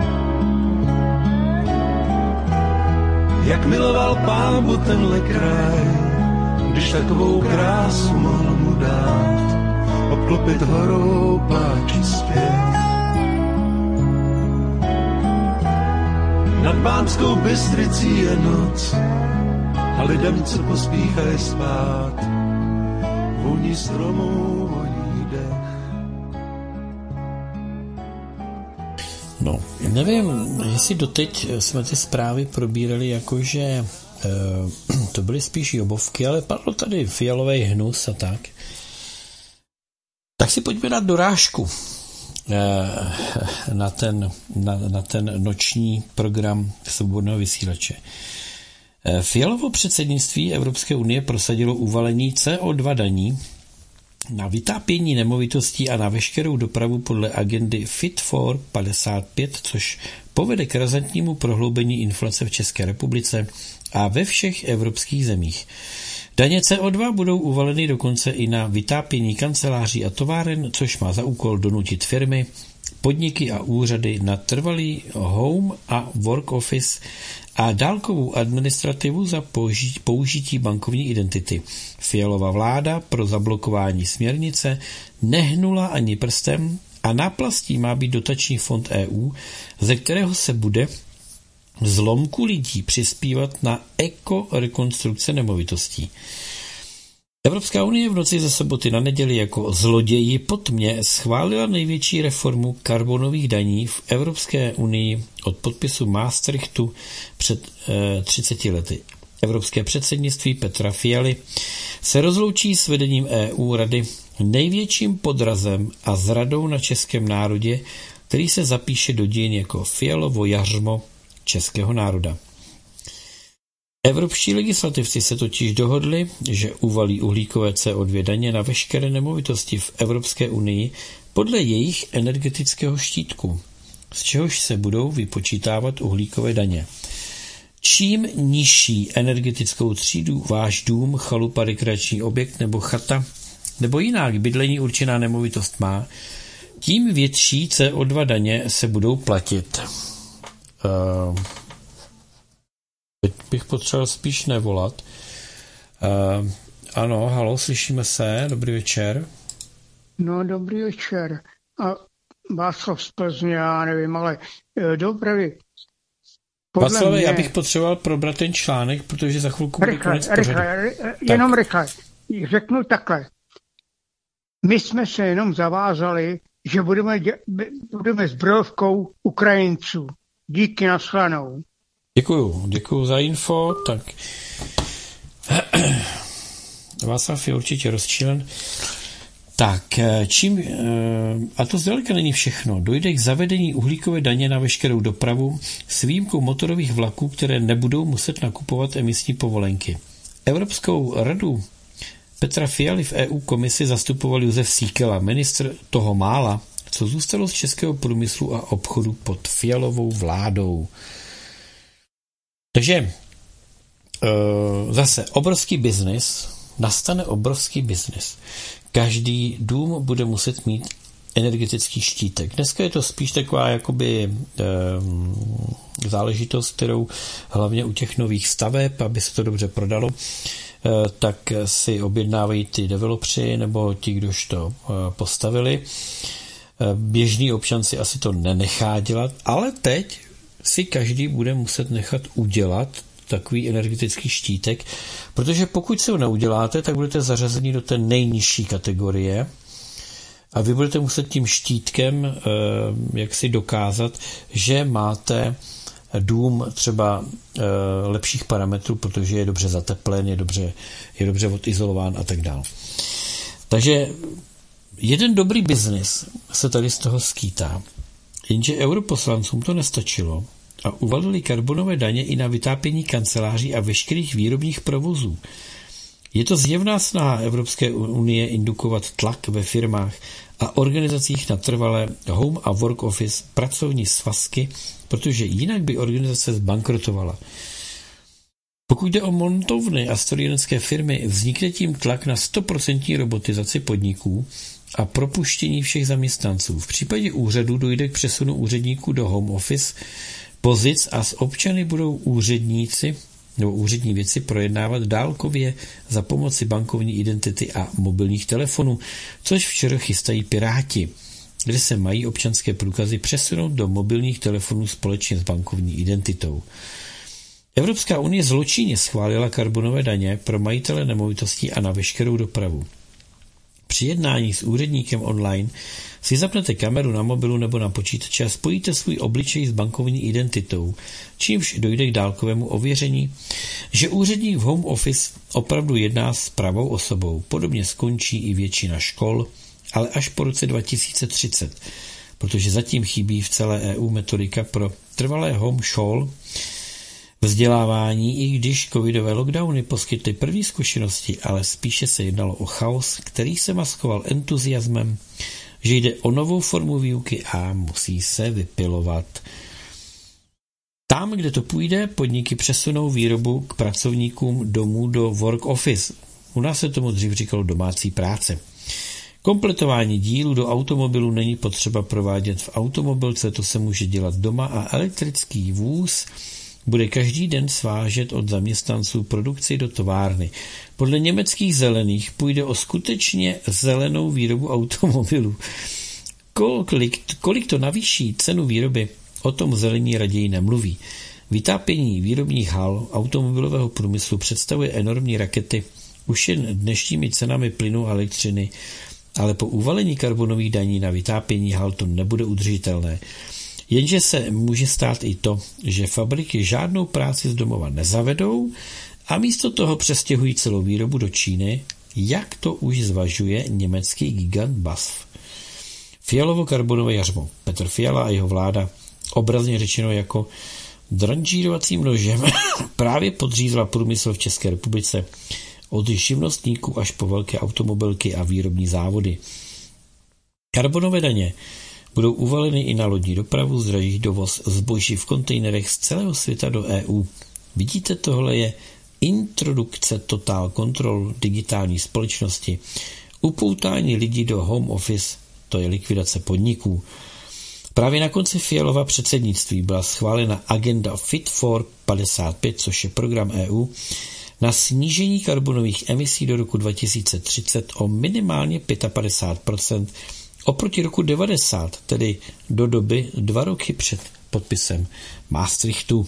Jak miloval Pán Bůh tenhle kraj, když takovou krásu mohl mu dát, obklopit horou pláč zpěv. Nad Bánskou Bystricí je noc a lidem, co pospíchají spát, vůní stromů, voní dech. No, nevím, jestli doteď jsme ty zprávy probírali jakože to byly spíš jobovky, ale padlo tady fialový hnus a tak. Tak si pojďme dát dorážku na ten noční program Svobodného vysílače. Fialovo předsednictví Evropské unie prosadilo uvalení CO2 daní na vytápění nemovitostí a na veškerou dopravu podle agendy Fit for 55, což povede k razantnímu prohloubení inflace v České republice a ve všech evropských zemích. Daně CO2 budou uvaleny dokonce i na vytápění kanceláří a továren, což má za úkol donutit firmy, podniky a úřady na trvalý home a work office a dálkovou administrativu za použití bankovní identity. Fialová vláda pro zablokování směrnice nehnula ani prstem a náplastí má být dotační fond EU, ze kterého se bude zlomku lidí přispívat na ekorekonstrukce nemovitostí. Evropská unie v noci ze soboty na neděli jako zloději po tmě schválila největší reformu karbonových daní v Evropské unii od podpisu Maastrichtu před 30 lety. Evropské předsednictví Petra Fialy se rozloučí s vedením EU Rady největším podrazem a zradou na českém národě, který se zapíše do dějin jako Fialovo jařmo českého národa. Evropští legislativci se totiž dohodli, že uvalí uhlíkové CO2 daně na veškeré nemovitosti v Evropské unii podle jejich energetického štítku, z čehož se budou vypočítávat uhlíkové daně. Čím nižší energetickou třídu váš dům, chalupa, rekreační objekt nebo chata nebo jiná k bydlení určená nemovitost má, tím větší CO2 daně se budou platit. Teď bych potřeboval spíš nevolat. Ano, halo, slyšíme se, dobrý večer. No, dobrý večer. A Václav z Plzně, já nevím, ale dopravy. Václave, já bych potřeboval probrat ten článek, protože za chvilku bude konec pořadu. Jenom rychle. Řeknu takhle. My jsme se jenom zavázali, že budeme zbrojovkou Ukrajinců. Díky, nashledanou. Děkuju za info. Tak Václav je určitě rozčilen. Tak, a to zdaleka není všechno. Dojde k zavedení uhlíkové daně na veškerou dopravu s výjimkou motorových vlaků, které nebudou muset nakupovat emisní povolenky. Evropskou radu Petra Fialy v EU komisi zastupoval Josef Síkela, ministr toho mála, co zůstalo z českého průmyslu a obchodu pod Fialovou vládou. Takže zase obrovský biznis, nastane obrovský biznis. Každý dům bude muset mít energetický štítek. Dneska je to spíš taková jakoby záležitost, kterou hlavně u těch nových staveb, aby se to dobře prodalo, tak si objednávají ty developři nebo ti, kdož to postavili. Běžný občan si asi to nenechá dělat, ale teď si každý bude muset nechat udělat takový energetický štítek, protože pokud se ho neuděláte, tak budete zařazeni do té nejnižší kategorie a vy budete muset tím štítkem jak si dokázat, že máte dům třeba lepších parametrů, protože je dobře zateplen, je dobře odizolován a tak dále. Takže jeden dobrý biznis se tady z toho skýtá. Jenže europoslancům to nestačilo a uvalili karbonové daně i na vytápění kanceláří a veškerých výrobních provozů. Je to zjevná snaha Evropské unie indukovat tlak ve firmách a organizacích na trvalé home a work office pracovní svazky, protože jinak by organizace zbankrotovala. Pokud jde o montovny a strojírenské firmy, vznikne tím tlak na 100% robotizaci podniků a propuštění všech zaměstnanců. V případě úřadu dojde k přesunu úředníků do home office pozic a s občany budou úředníci nebo úřední věci projednávat dálkově za pomoci bankovní identity a mobilních telefonů, což včera chystají Piráti, kde se mají občanské průkazy přesunout do mobilních telefonů společně s bankovní identitou. Evropská unie zločinně schválila karbonové daně pro majitele nemovitostí a na veškerou dopravu. Při jednání s úředníkem online si zapnete kameru na mobilu nebo na počítači a spojíte svůj obličej s bankovní identitou, čímž dojde k dálkovému ověření, že úředník v home office opravdu jedná s pravou osobou. Podobně skončí i většina škol, ale až po roce 2030, protože zatím chybí v celé EU metodika pro trvalé home škol vzdělávání, i když covidové lockdowny poskytly první zkušenosti, ale spíše se jednalo o chaos, který se maskoval entuziasmem, že jde o novou formu výuky a musí se vypilovat. Tam, kde to půjde, podniky přesunou výrobu k pracovníkům domů do work office. U nás se tomu dřív říkalo domácí práce. Kompletování dílů do automobilu není potřeba provádět v automobilce, to se může dělat doma a elektrický vůz bude každý den svážet od zaměstnanců produkci do továrny. Podle německých zelených půjde o skutečně zelenou výrobu automobilů. Kolik to navýší cenu výroby, o tom zelení raději nemluví. Vytápění výrobních hal automobilového průmyslu představuje enormní rakety už jen dnešními cenami plynu a elektřiny, ale po uvalení karbonových daní na vytápění hal to nebude udržitelné. Jenže se může stát i to, že fabriky žádnou práci z domova nezavedou a místo toho přestěhují celou výrobu do Číny, jak to už zvažuje německý gigant BASF. Fialovo-karbonové jařmo. Petr Fiala a jeho vláda, obrazně řečeno jako dranžírovacím nožem, právě podřízla průmysl v České republice od živnostníků až po velké automobilky a výrobní závody. Karbonové daně budou uvaleny i na lodní dopravu, zdraží dovoz zboží v kontejnerech z celého světa do EU. Vidíte, tohle je introdukce Total Control digitální společnosti. Upoutání lidí do home office, to je likvidace podniků. Právě na konci Fialova předsednictví byla schválena agenda Fit for 55, což je program EU, na snížení karbonových emisí do roku 2030 o minimálně 55% oproti roku 90, tedy do doby 2 roky před podpisem Maastrichtu.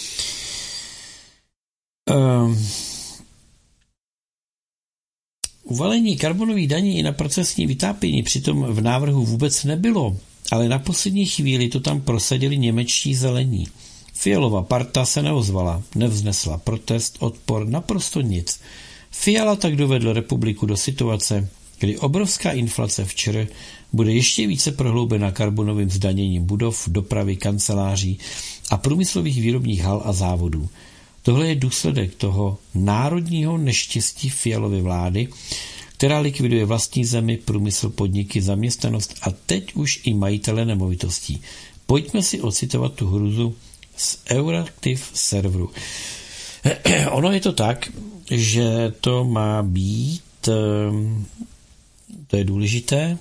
Uvalení karbonových daní i na procesní vytápění přitom v návrhu vůbec nebylo, ale na poslední chvíli to tam prosadili němečtí zelení. Fialova parta se neozvala, nevznesla protest, odpor, naprosto nic. Fiala tak dovedl republiku do situace, kdy obrovská inflace včera bude ještě více prohloubena karbonovým zdaněním budov, dopravy, kanceláří a průmyslových výrobních hal a závodů. Tohle je důsledek toho národního neštěstí Fialovy vlády, která likviduje vlastní zemi, průmysl, podniky, zaměstnanost a teď už i majitele nemovitostí. Pojďme si ocitovat tu hruzu z Euractiv serveru. Ono je to tak, že to má být, to je důležité,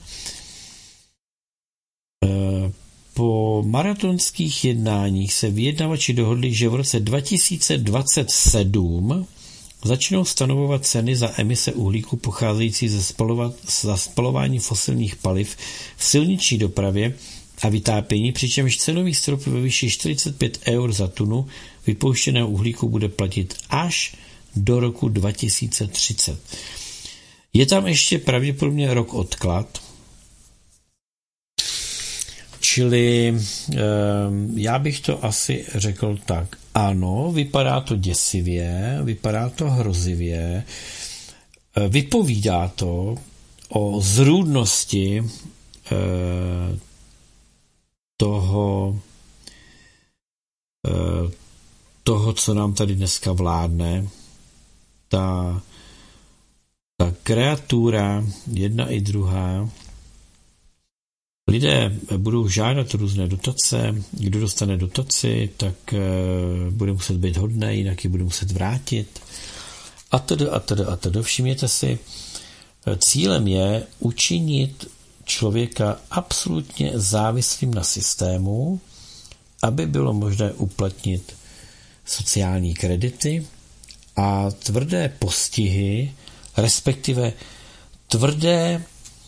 po maratonských jednáních se vyjednavači dohodli, že v roce 2027 začnou stanovovat ceny za emise uhlíku pocházející ze spalování fosilních paliv v silniční dopravě a vytápění, přičemž cenový strop ve výši 45 eur za tunu vypouštěného uhlíku bude platit až do roku 2030. Je tam ještě pravděpodobně rok odklad, čili já bych to asi řekl tak. Ano, vypadá to děsivě, vypadá to hrozivě, vypovídá to o zrůdnosti toho, co nám tady dneska vládne. Ta kreatura, jedna i druhá, lidé budou žádat různé dotace, kdo dostane dotaci, tak bude muset být hodný, jinak ji bude muset vrátit. A tedy. Všimněte si, cílem je učinit člověka absolutně závislým na systému, aby bylo možné uplatnit sociální kredity a tvrdé postihy, respektive tvrdé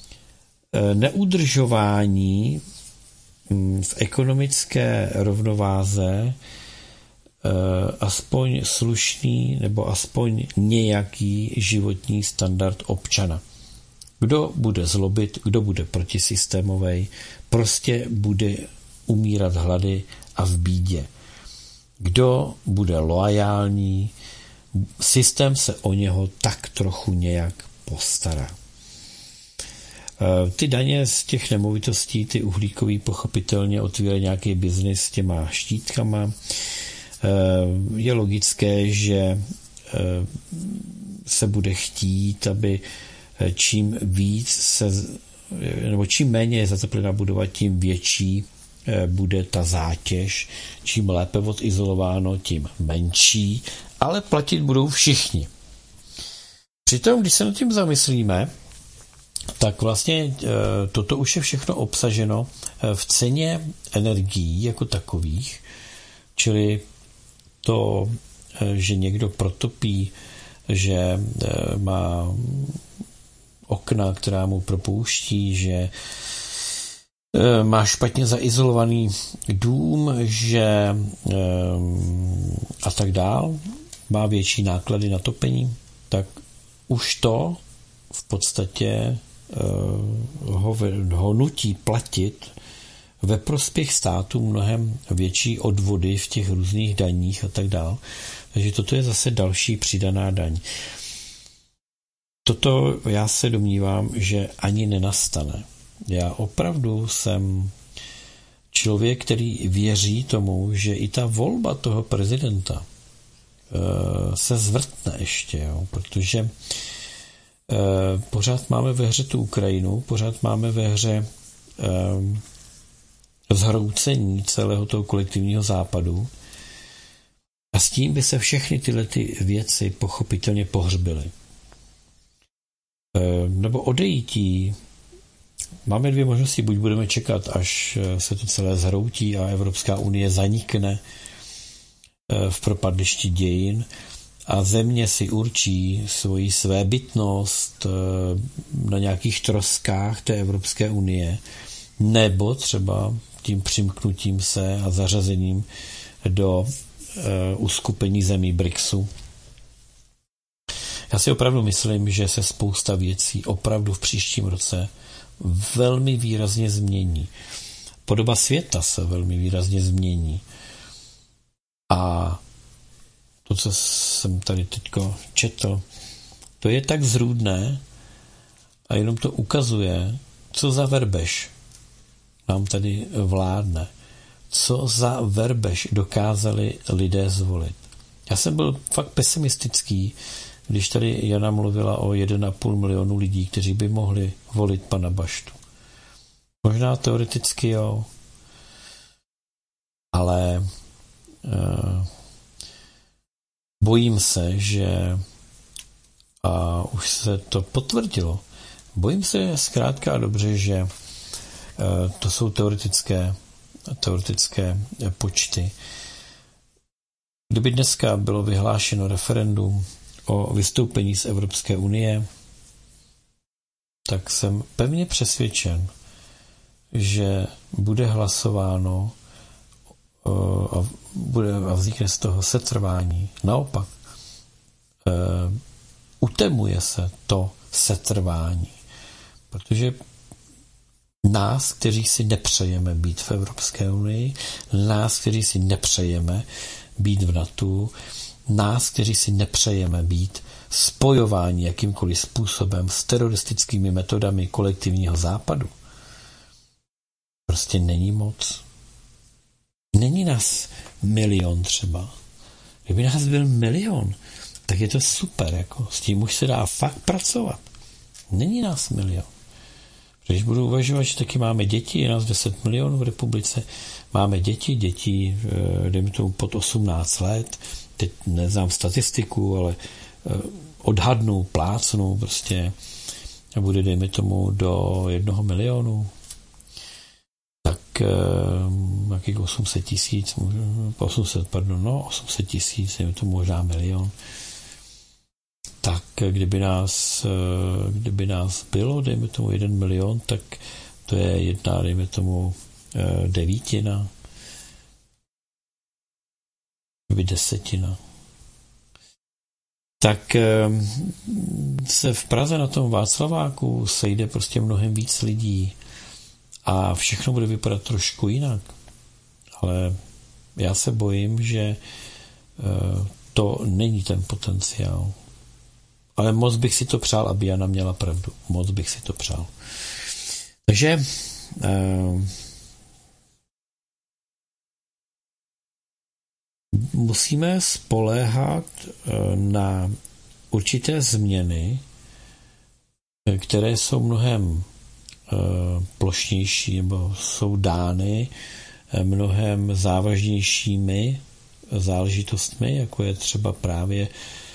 neudržování v ekonomické rovnováze aspoň slušný nebo aspoň nějaký životní standard občana. Kdo bude zlobit, kdo bude protisystémovej, prostě bude umírat hlady a v bídě. Kdo bude loajální, systém se o něho tak trochu nějak postará. Ty daně z těch nemovitostí, ty uhlíkový pochopitelně otvírají nějaký biznis s těma štítkama. Je logické, že se bude chtít, aby čím méně je zateplená budova, tím větší bude ta zátěž, čím lépe odizolováno, tím menší, ale platit budou všichni. Přitom, když se nad tím zamyslíme, tak vlastně toto už je všechno obsaženo v ceně energií jako takových, čili to, že někdo protopí, že má okna, která mu propouští, že má špatně zaizolovaný dům, že a tak dál, má větší náklady na topení, tak už to v podstatě ho nutí platit ve prospěch státu mnohem větší odvody v těch různých daních a tak dál. Takže toto je zase další přidaná daň. Toto já se domnívám, že ani nenastane. Já opravdu jsem člověk, který věří tomu, že i ta volba toho prezidenta se zvrtne ještě, jo, protože pořád máme ve hře tu Ukrajinu, pořád máme ve hře zhroucení celého toho kolektivního západu a s tím by se všechny tyhle ty věci pochopitelně pohřbily. Nebo odejítí. Máme dvě možnosti, buď budeme čekat, až se to celé zhroutí a Evropská unie zanikne v propadlišti dějin a země si určí svoji svébytnost na nějakých troskách té Evropské unie, nebo třeba tím přimknutím se a zařazením do uskupení zemí BRICSu. Já si opravdu myslím, že se spousta věcí opravdu v příštím roce velmi výrazně změní. Podoba světa se velmi výrazně změní. A to, co jsem tady teďko četl, to je tak zrůdné a jenom to ukazuje, co za verbež nám tady vládne. Co za verbež dokázali lidé zvolit. Já jsem byl fakt pesimistický, když tady Jana mluvila o 1,5 milionu lidí, kteří by mohli volit pana Baštu. Možná teoreticky jo, ale bojím se, že a už se to potvrdilo, bojím se zkrátka a dobře, že to jsou teoretické počty. Kdyby dneska bylo vyhlášeno referendum o vystoupení z Evropské unie, tak jsem pevně přesvědčen, že bude hlasováno a vznikne z toho setrvání. Naopak, utemuje se to setrvání, protože nás, kteří si nepřejeme být v Evropské unii, nás, kteří si nepřejeme být v NATO, nás, kteří si nepřejeme být spojováni jakýmkoliv způsobem s teroristickými metodami kolektivního západu, prostě není moc. Není nás milion třeba. Kdyby nás byl milion, tak je to super, jako s tím už se dá fakt pracovat. Není nás milion. Když budu uvažovat, že taky máme děti, je nás 10 milionů v republice, máme děti, dejme tomu pod 18 let, teď neznám statistiku, ale odhadnu, plácnu prostě, a bude, dejme tomu, do 1 milionu, tak jakých 800 tisíc, dejme tomu možná milion, tak kdyby nás bylo, dejme tomu 1 milion, tak to je 1, dejme tomu 9, kdyby 10. Tak se v Praze na tom Václaváku sejde prostě mnohem víc lidí a všechno bude vypadat trošku jinak. Ale já se bojím, že to není ten potenciál. Ale moc bych si to přál, aby Jana měla pravdu. Moc bych si to přál. Takže musíme spoléhat na určité změny, které jsou mnohem plošnější nebo jsou dány mnohem závažnějšími záležitostmi, jako je třeba právě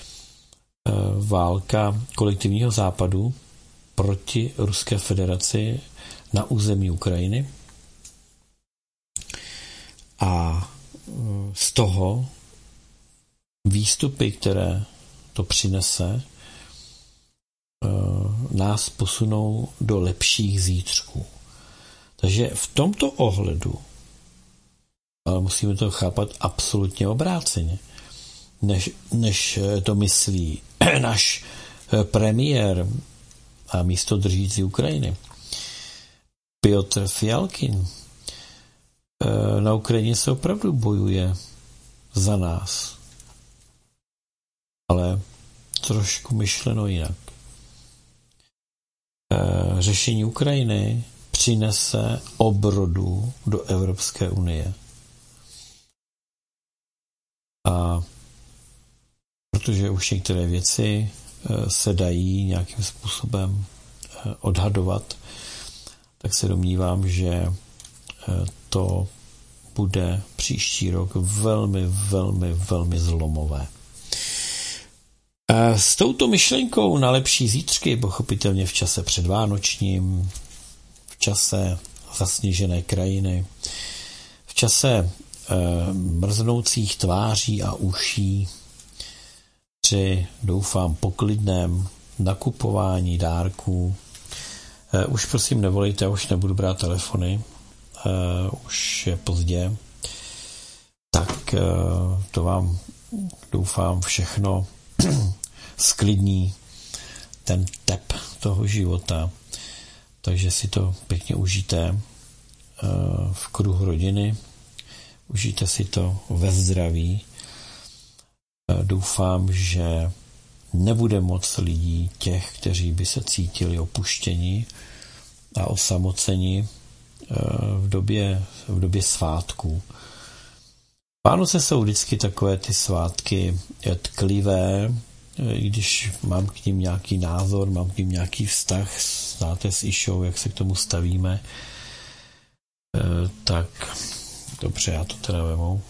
válka kolektivního západu proti Ruské federaci na území Ukrajiny. A z toho výstupy, které to přinese, nás posunou do lepších zítřků. Takže v tomto ohledu, ale musíme to chápat absolutně obráceně, než to myslí náš premiér a místodržící Ukrajiny Piotr Fialkin. Na Ukrajině se opravdu bojuje za nás, ale trošku myšleno jinak. Řešení Ukrajiny přinese obrodu do Evropské unie. A protože už některé věci se dají nějakým způsobem odhadovat, tak se domnívám, že to bude příští rok velmi, velmi, velmi zlomové. S touto myšlenkou na lepší zítřky, pochopitelně v čase předvánočním, v čase zasněžené krajiny, v čase mrznoucích tváří a uší, při, doufám, poklidném nakupování dárků. Už prosím nevolejte, už nebudu brát telefony, už je pozdě, tak to vám, doufám, všechno sklidní ten tep toho života. Takže si to pěkně užijte v kruhu rodiny, užijte si to ve zdraví. Doufám, že nebude moc lidí, těch, kteří by se cítili opuštěni a osamoceni v době svátků. Vánoce jsou vždycky takové ty svátky tklivé, i když mám k ním nějaký názor, mám k ním nějaký vztah, znáte s Išou, jak se k tomu stavíme, tak dobře, já to teda vemu.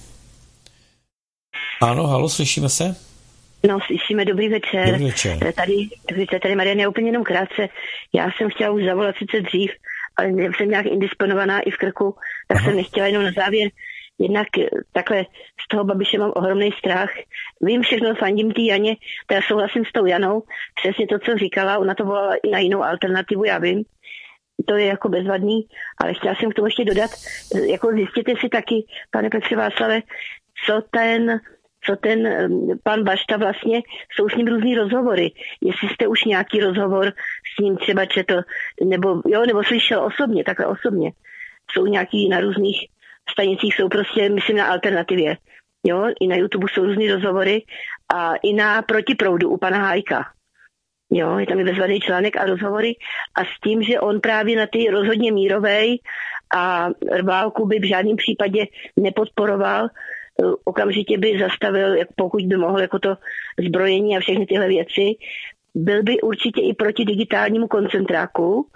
Ano, halo, slyšíme se? No, slyšíme, dobrý večer. Dobrý večer. Tady Marian, já úplně jenom krátce. Já jsem chtěla už zavolat sice dřív, ale jsem nějak indisponovaná i v krku, tak jsem nechtěla jenom na závěr. Jednak takhle z toho Babiše mám ohromný strach. Vím všechno, fandím té Janě, to já souhlasím s tou Janou, přesně to, co říkala, ona to volala i na jinou alternativu, já vím. To je jako bezvadný, ale chtěla jsem k tomu ještě dodat, jako zjistěte si taky, pane Petře Václave, co ten pan Bašta vlastně, jsou s ním různý rozhovory. Jestli jste už nějaký rozhovor s ním třeba četl, nebo slyšel osobně, takhle osobně. Jsou nějaký na různých stanicích, jsou prostě, myslím, na alternativě. Jo, i na YouTube jsou různý rozhovory a i na Protiproudu u pana Hájka. Jo, je tam i bezvadný článek a rozhovory a s tím, že on právě na ty rozhodně mírovej a válku by v žádném případě nepodporoval, okamžitě by zastavil, pokud by mohl, jako to zbrojení a všechny tyhle věci. Byl by určitě i proti digitálnímu koncentráku,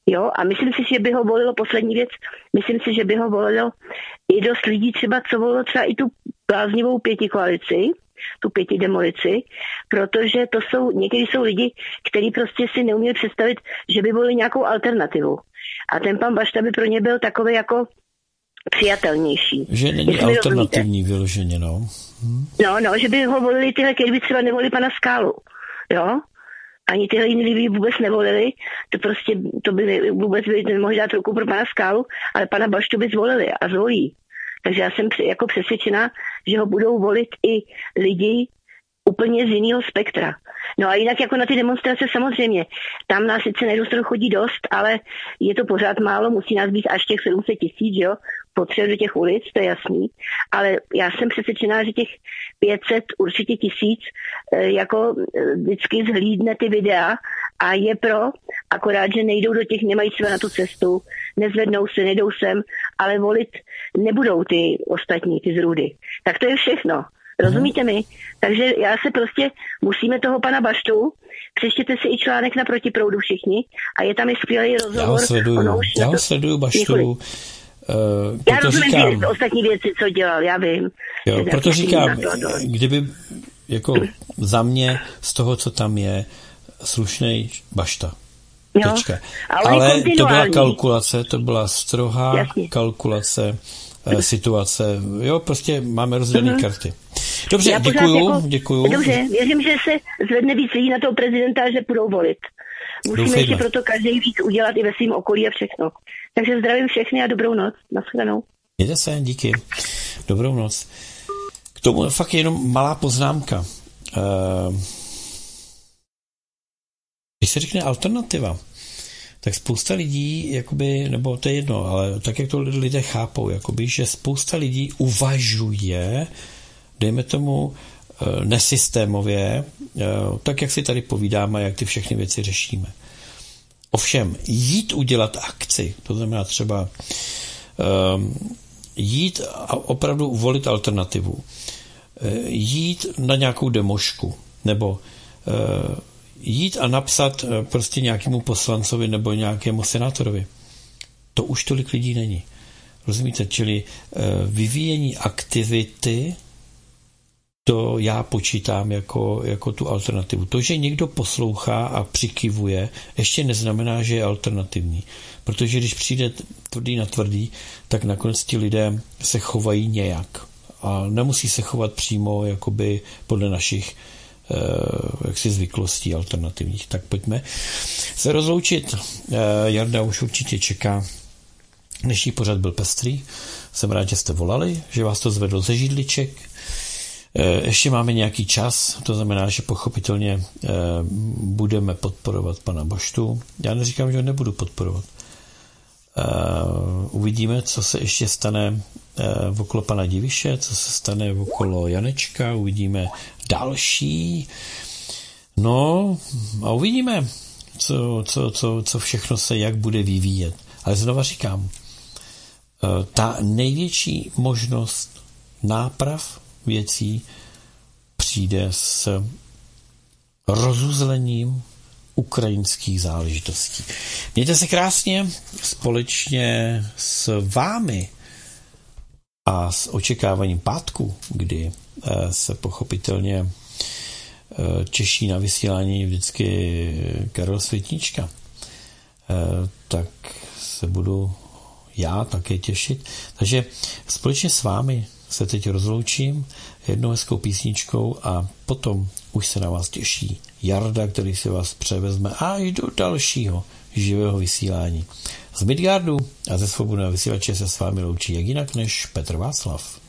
Jo, a myslím si, že by ho volilo, poslední věc, myslím si, že by ho volilo i dost lidí třeba, co volilo třeba i tu bláznivou pětikoalici, tu pětidemolici, protože někteří jsou lidi, kteří prostě si neuměli představit, že by volili nějakou alternativu. A ten pan Bašta by pro ně byl takový jako přijatelnější. Že není alternativní vyloženě, no. No, že by ho volili tyhle, kteří by třeba nevolili pana Skálu, jo. Ani tyhle jiný lidi vůbec nevolili, to by vůbec nemohli dát ruku pro pana Skálu, ale pana Baštu by zvolili a zvolí. Takže já jsem jako přesvědčená, že ho budou volit i lidi úplně z jiného spektra. No a jinak jako na ty demonstrace samozřejmě, tam nás sice na jednu stranu chodí dost, ale je to pořád málo, musí nás být až těch 700 000, jo, potřeba do těch ulic, to je jasný, ale já jsem přesvědčená, že těch 500, určitě 1000, jako vždycky zhlídne ty videa a je pro, akorát, že nejdou do těch, nemají třeba na tu cestu, nezvednou se, nejdou sem, ale volit nebudou ty ostatní, ty zrůdy. Tak to je všechno. Rozumíte mi? Takže já se prostě, musíme toho pana Baštu, přečtěte si i článek na Protiproudu všichni a je tam i skvělý rozhovor. Já ho sleduju Baštu. Já rozumím ty ostatní věci, co dělal, já vím. Jo, proto říkám, kdyby jako za mě z toho, co tam je, slušnej Bašta. Tečka. Ale to byla kalkulace, to byla strohá kalkulace situace. Jo, prostě máme rozdělené karty. Dobře, děkuju. Dobře, věřím, že se zvedne víc lidí na toho prezidenta, že budou volit. Musíme ještě proto každý víc udělat i ve svém okolí a všechno. Takže zdravím všechny a dobrou noc. Naschledanou. Mějte se, díky. Dobrou noc. K tomu fakt jenom malá poznámka. Když se řekne alternativa, tak spousta lidí, jakoby, nebo to je jedno, ale tak, jak to lidé chápou, jakoby, že spousta lidí uvažuje, dejme tomu, nesystémově, tak, jak si tady povídáme, jak ty všechny věci řešíme. Ovšem, jít udělat akci, to znamená třeba jít a opravdu volit alternativu, jít na nějakou demošku, nebo jít a napsat prostě nějakému poslancovi nebo nějakému senátorovi. To už tolik lidí není. Rozumíte? Čili vyvíjení aktivity, to já počítám jako tu alternativu. To, že někdo poslouchá a přikivuje, ještě neznamená, že je alternativní. Protože když přijde tvrdý na tvrdý, tak nakonec ti lidé se chovají nějak. A nemusí se chovat přímo jakoby podle našich jaksi zvyklostí alternativních. Tak pojďme se rozloučit. Jarda už určitě čeká. Dnešní pořad byl pestrý. Jsem rád, že jste volali, že vás to zvedlo ze židliček. Ještě máme nějaký čas, to znamená, že pochopitelně budeme podporovat pana Baštu. Já neříkám, že ho nebudu podporovat. Uvidíme, co se ještě stane okolo pana Diviše, co se stane okolo Janečka, uvidíme další. No a uvidíme, co všechno se jak bude vyvíjet. Ale znova říkám, ta největší možnost náprav věcí přijde s rozuzlením ukrajinských záležitostí. Mějte se krásně, společně s vámi a s očekáváním pátku, kdy se pochopitelně těší na vysílání vždycky Karel Světnička, tak se budu já také těšit. Takže společně s vámi se teď rozloučím jednou hezkou písničkou a potom už se na vás těší Jarda, který si vás převezme až do dalšího živého vysílání. Z Midgardu a ze Svobodného vysílače se s vámi loučí jak jinak než Petr Václav.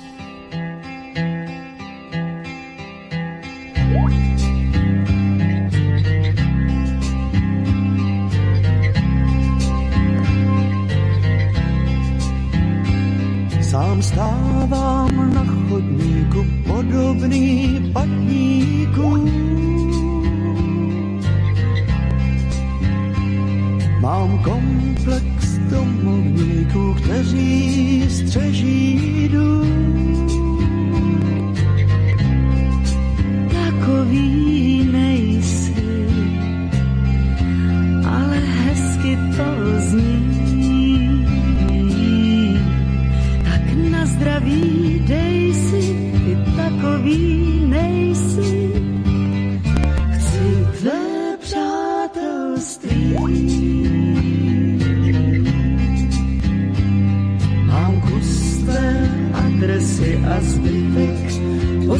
Sám stávám na chodníku podobný patníku. Mám komplex domovníků, kteří střeží dům. Takový nejsi, ale hezky to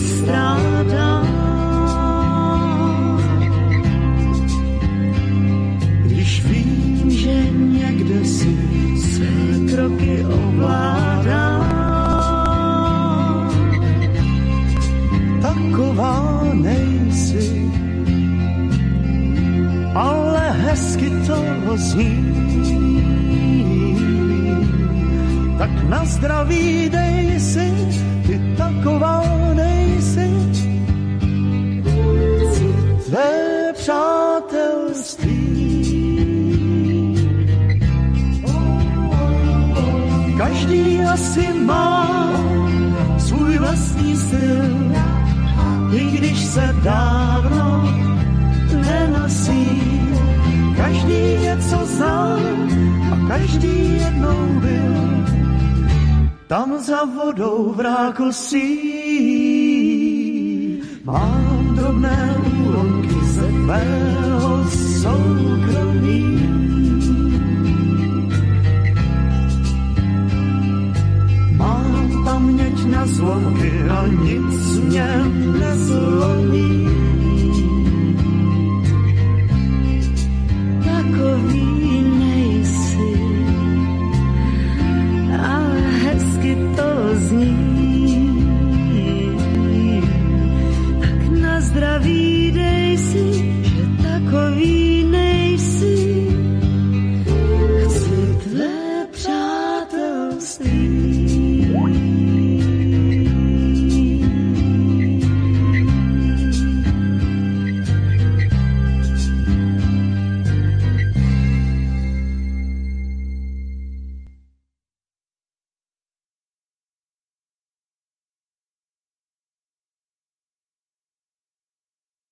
strádám. Když vím, že někde si své kroky ovládám, taková nejsi, ale hezky to zní. Tak na zdraví dej si, ty taková nejsi. Chci tvé přátelství. Každý asi má svůj vlastní styl, i když se dávno nenosí. Každý něco zná a každý jednou byl tam za vodou v rákosí. Mám drobné úlomky ze tvého soukromí.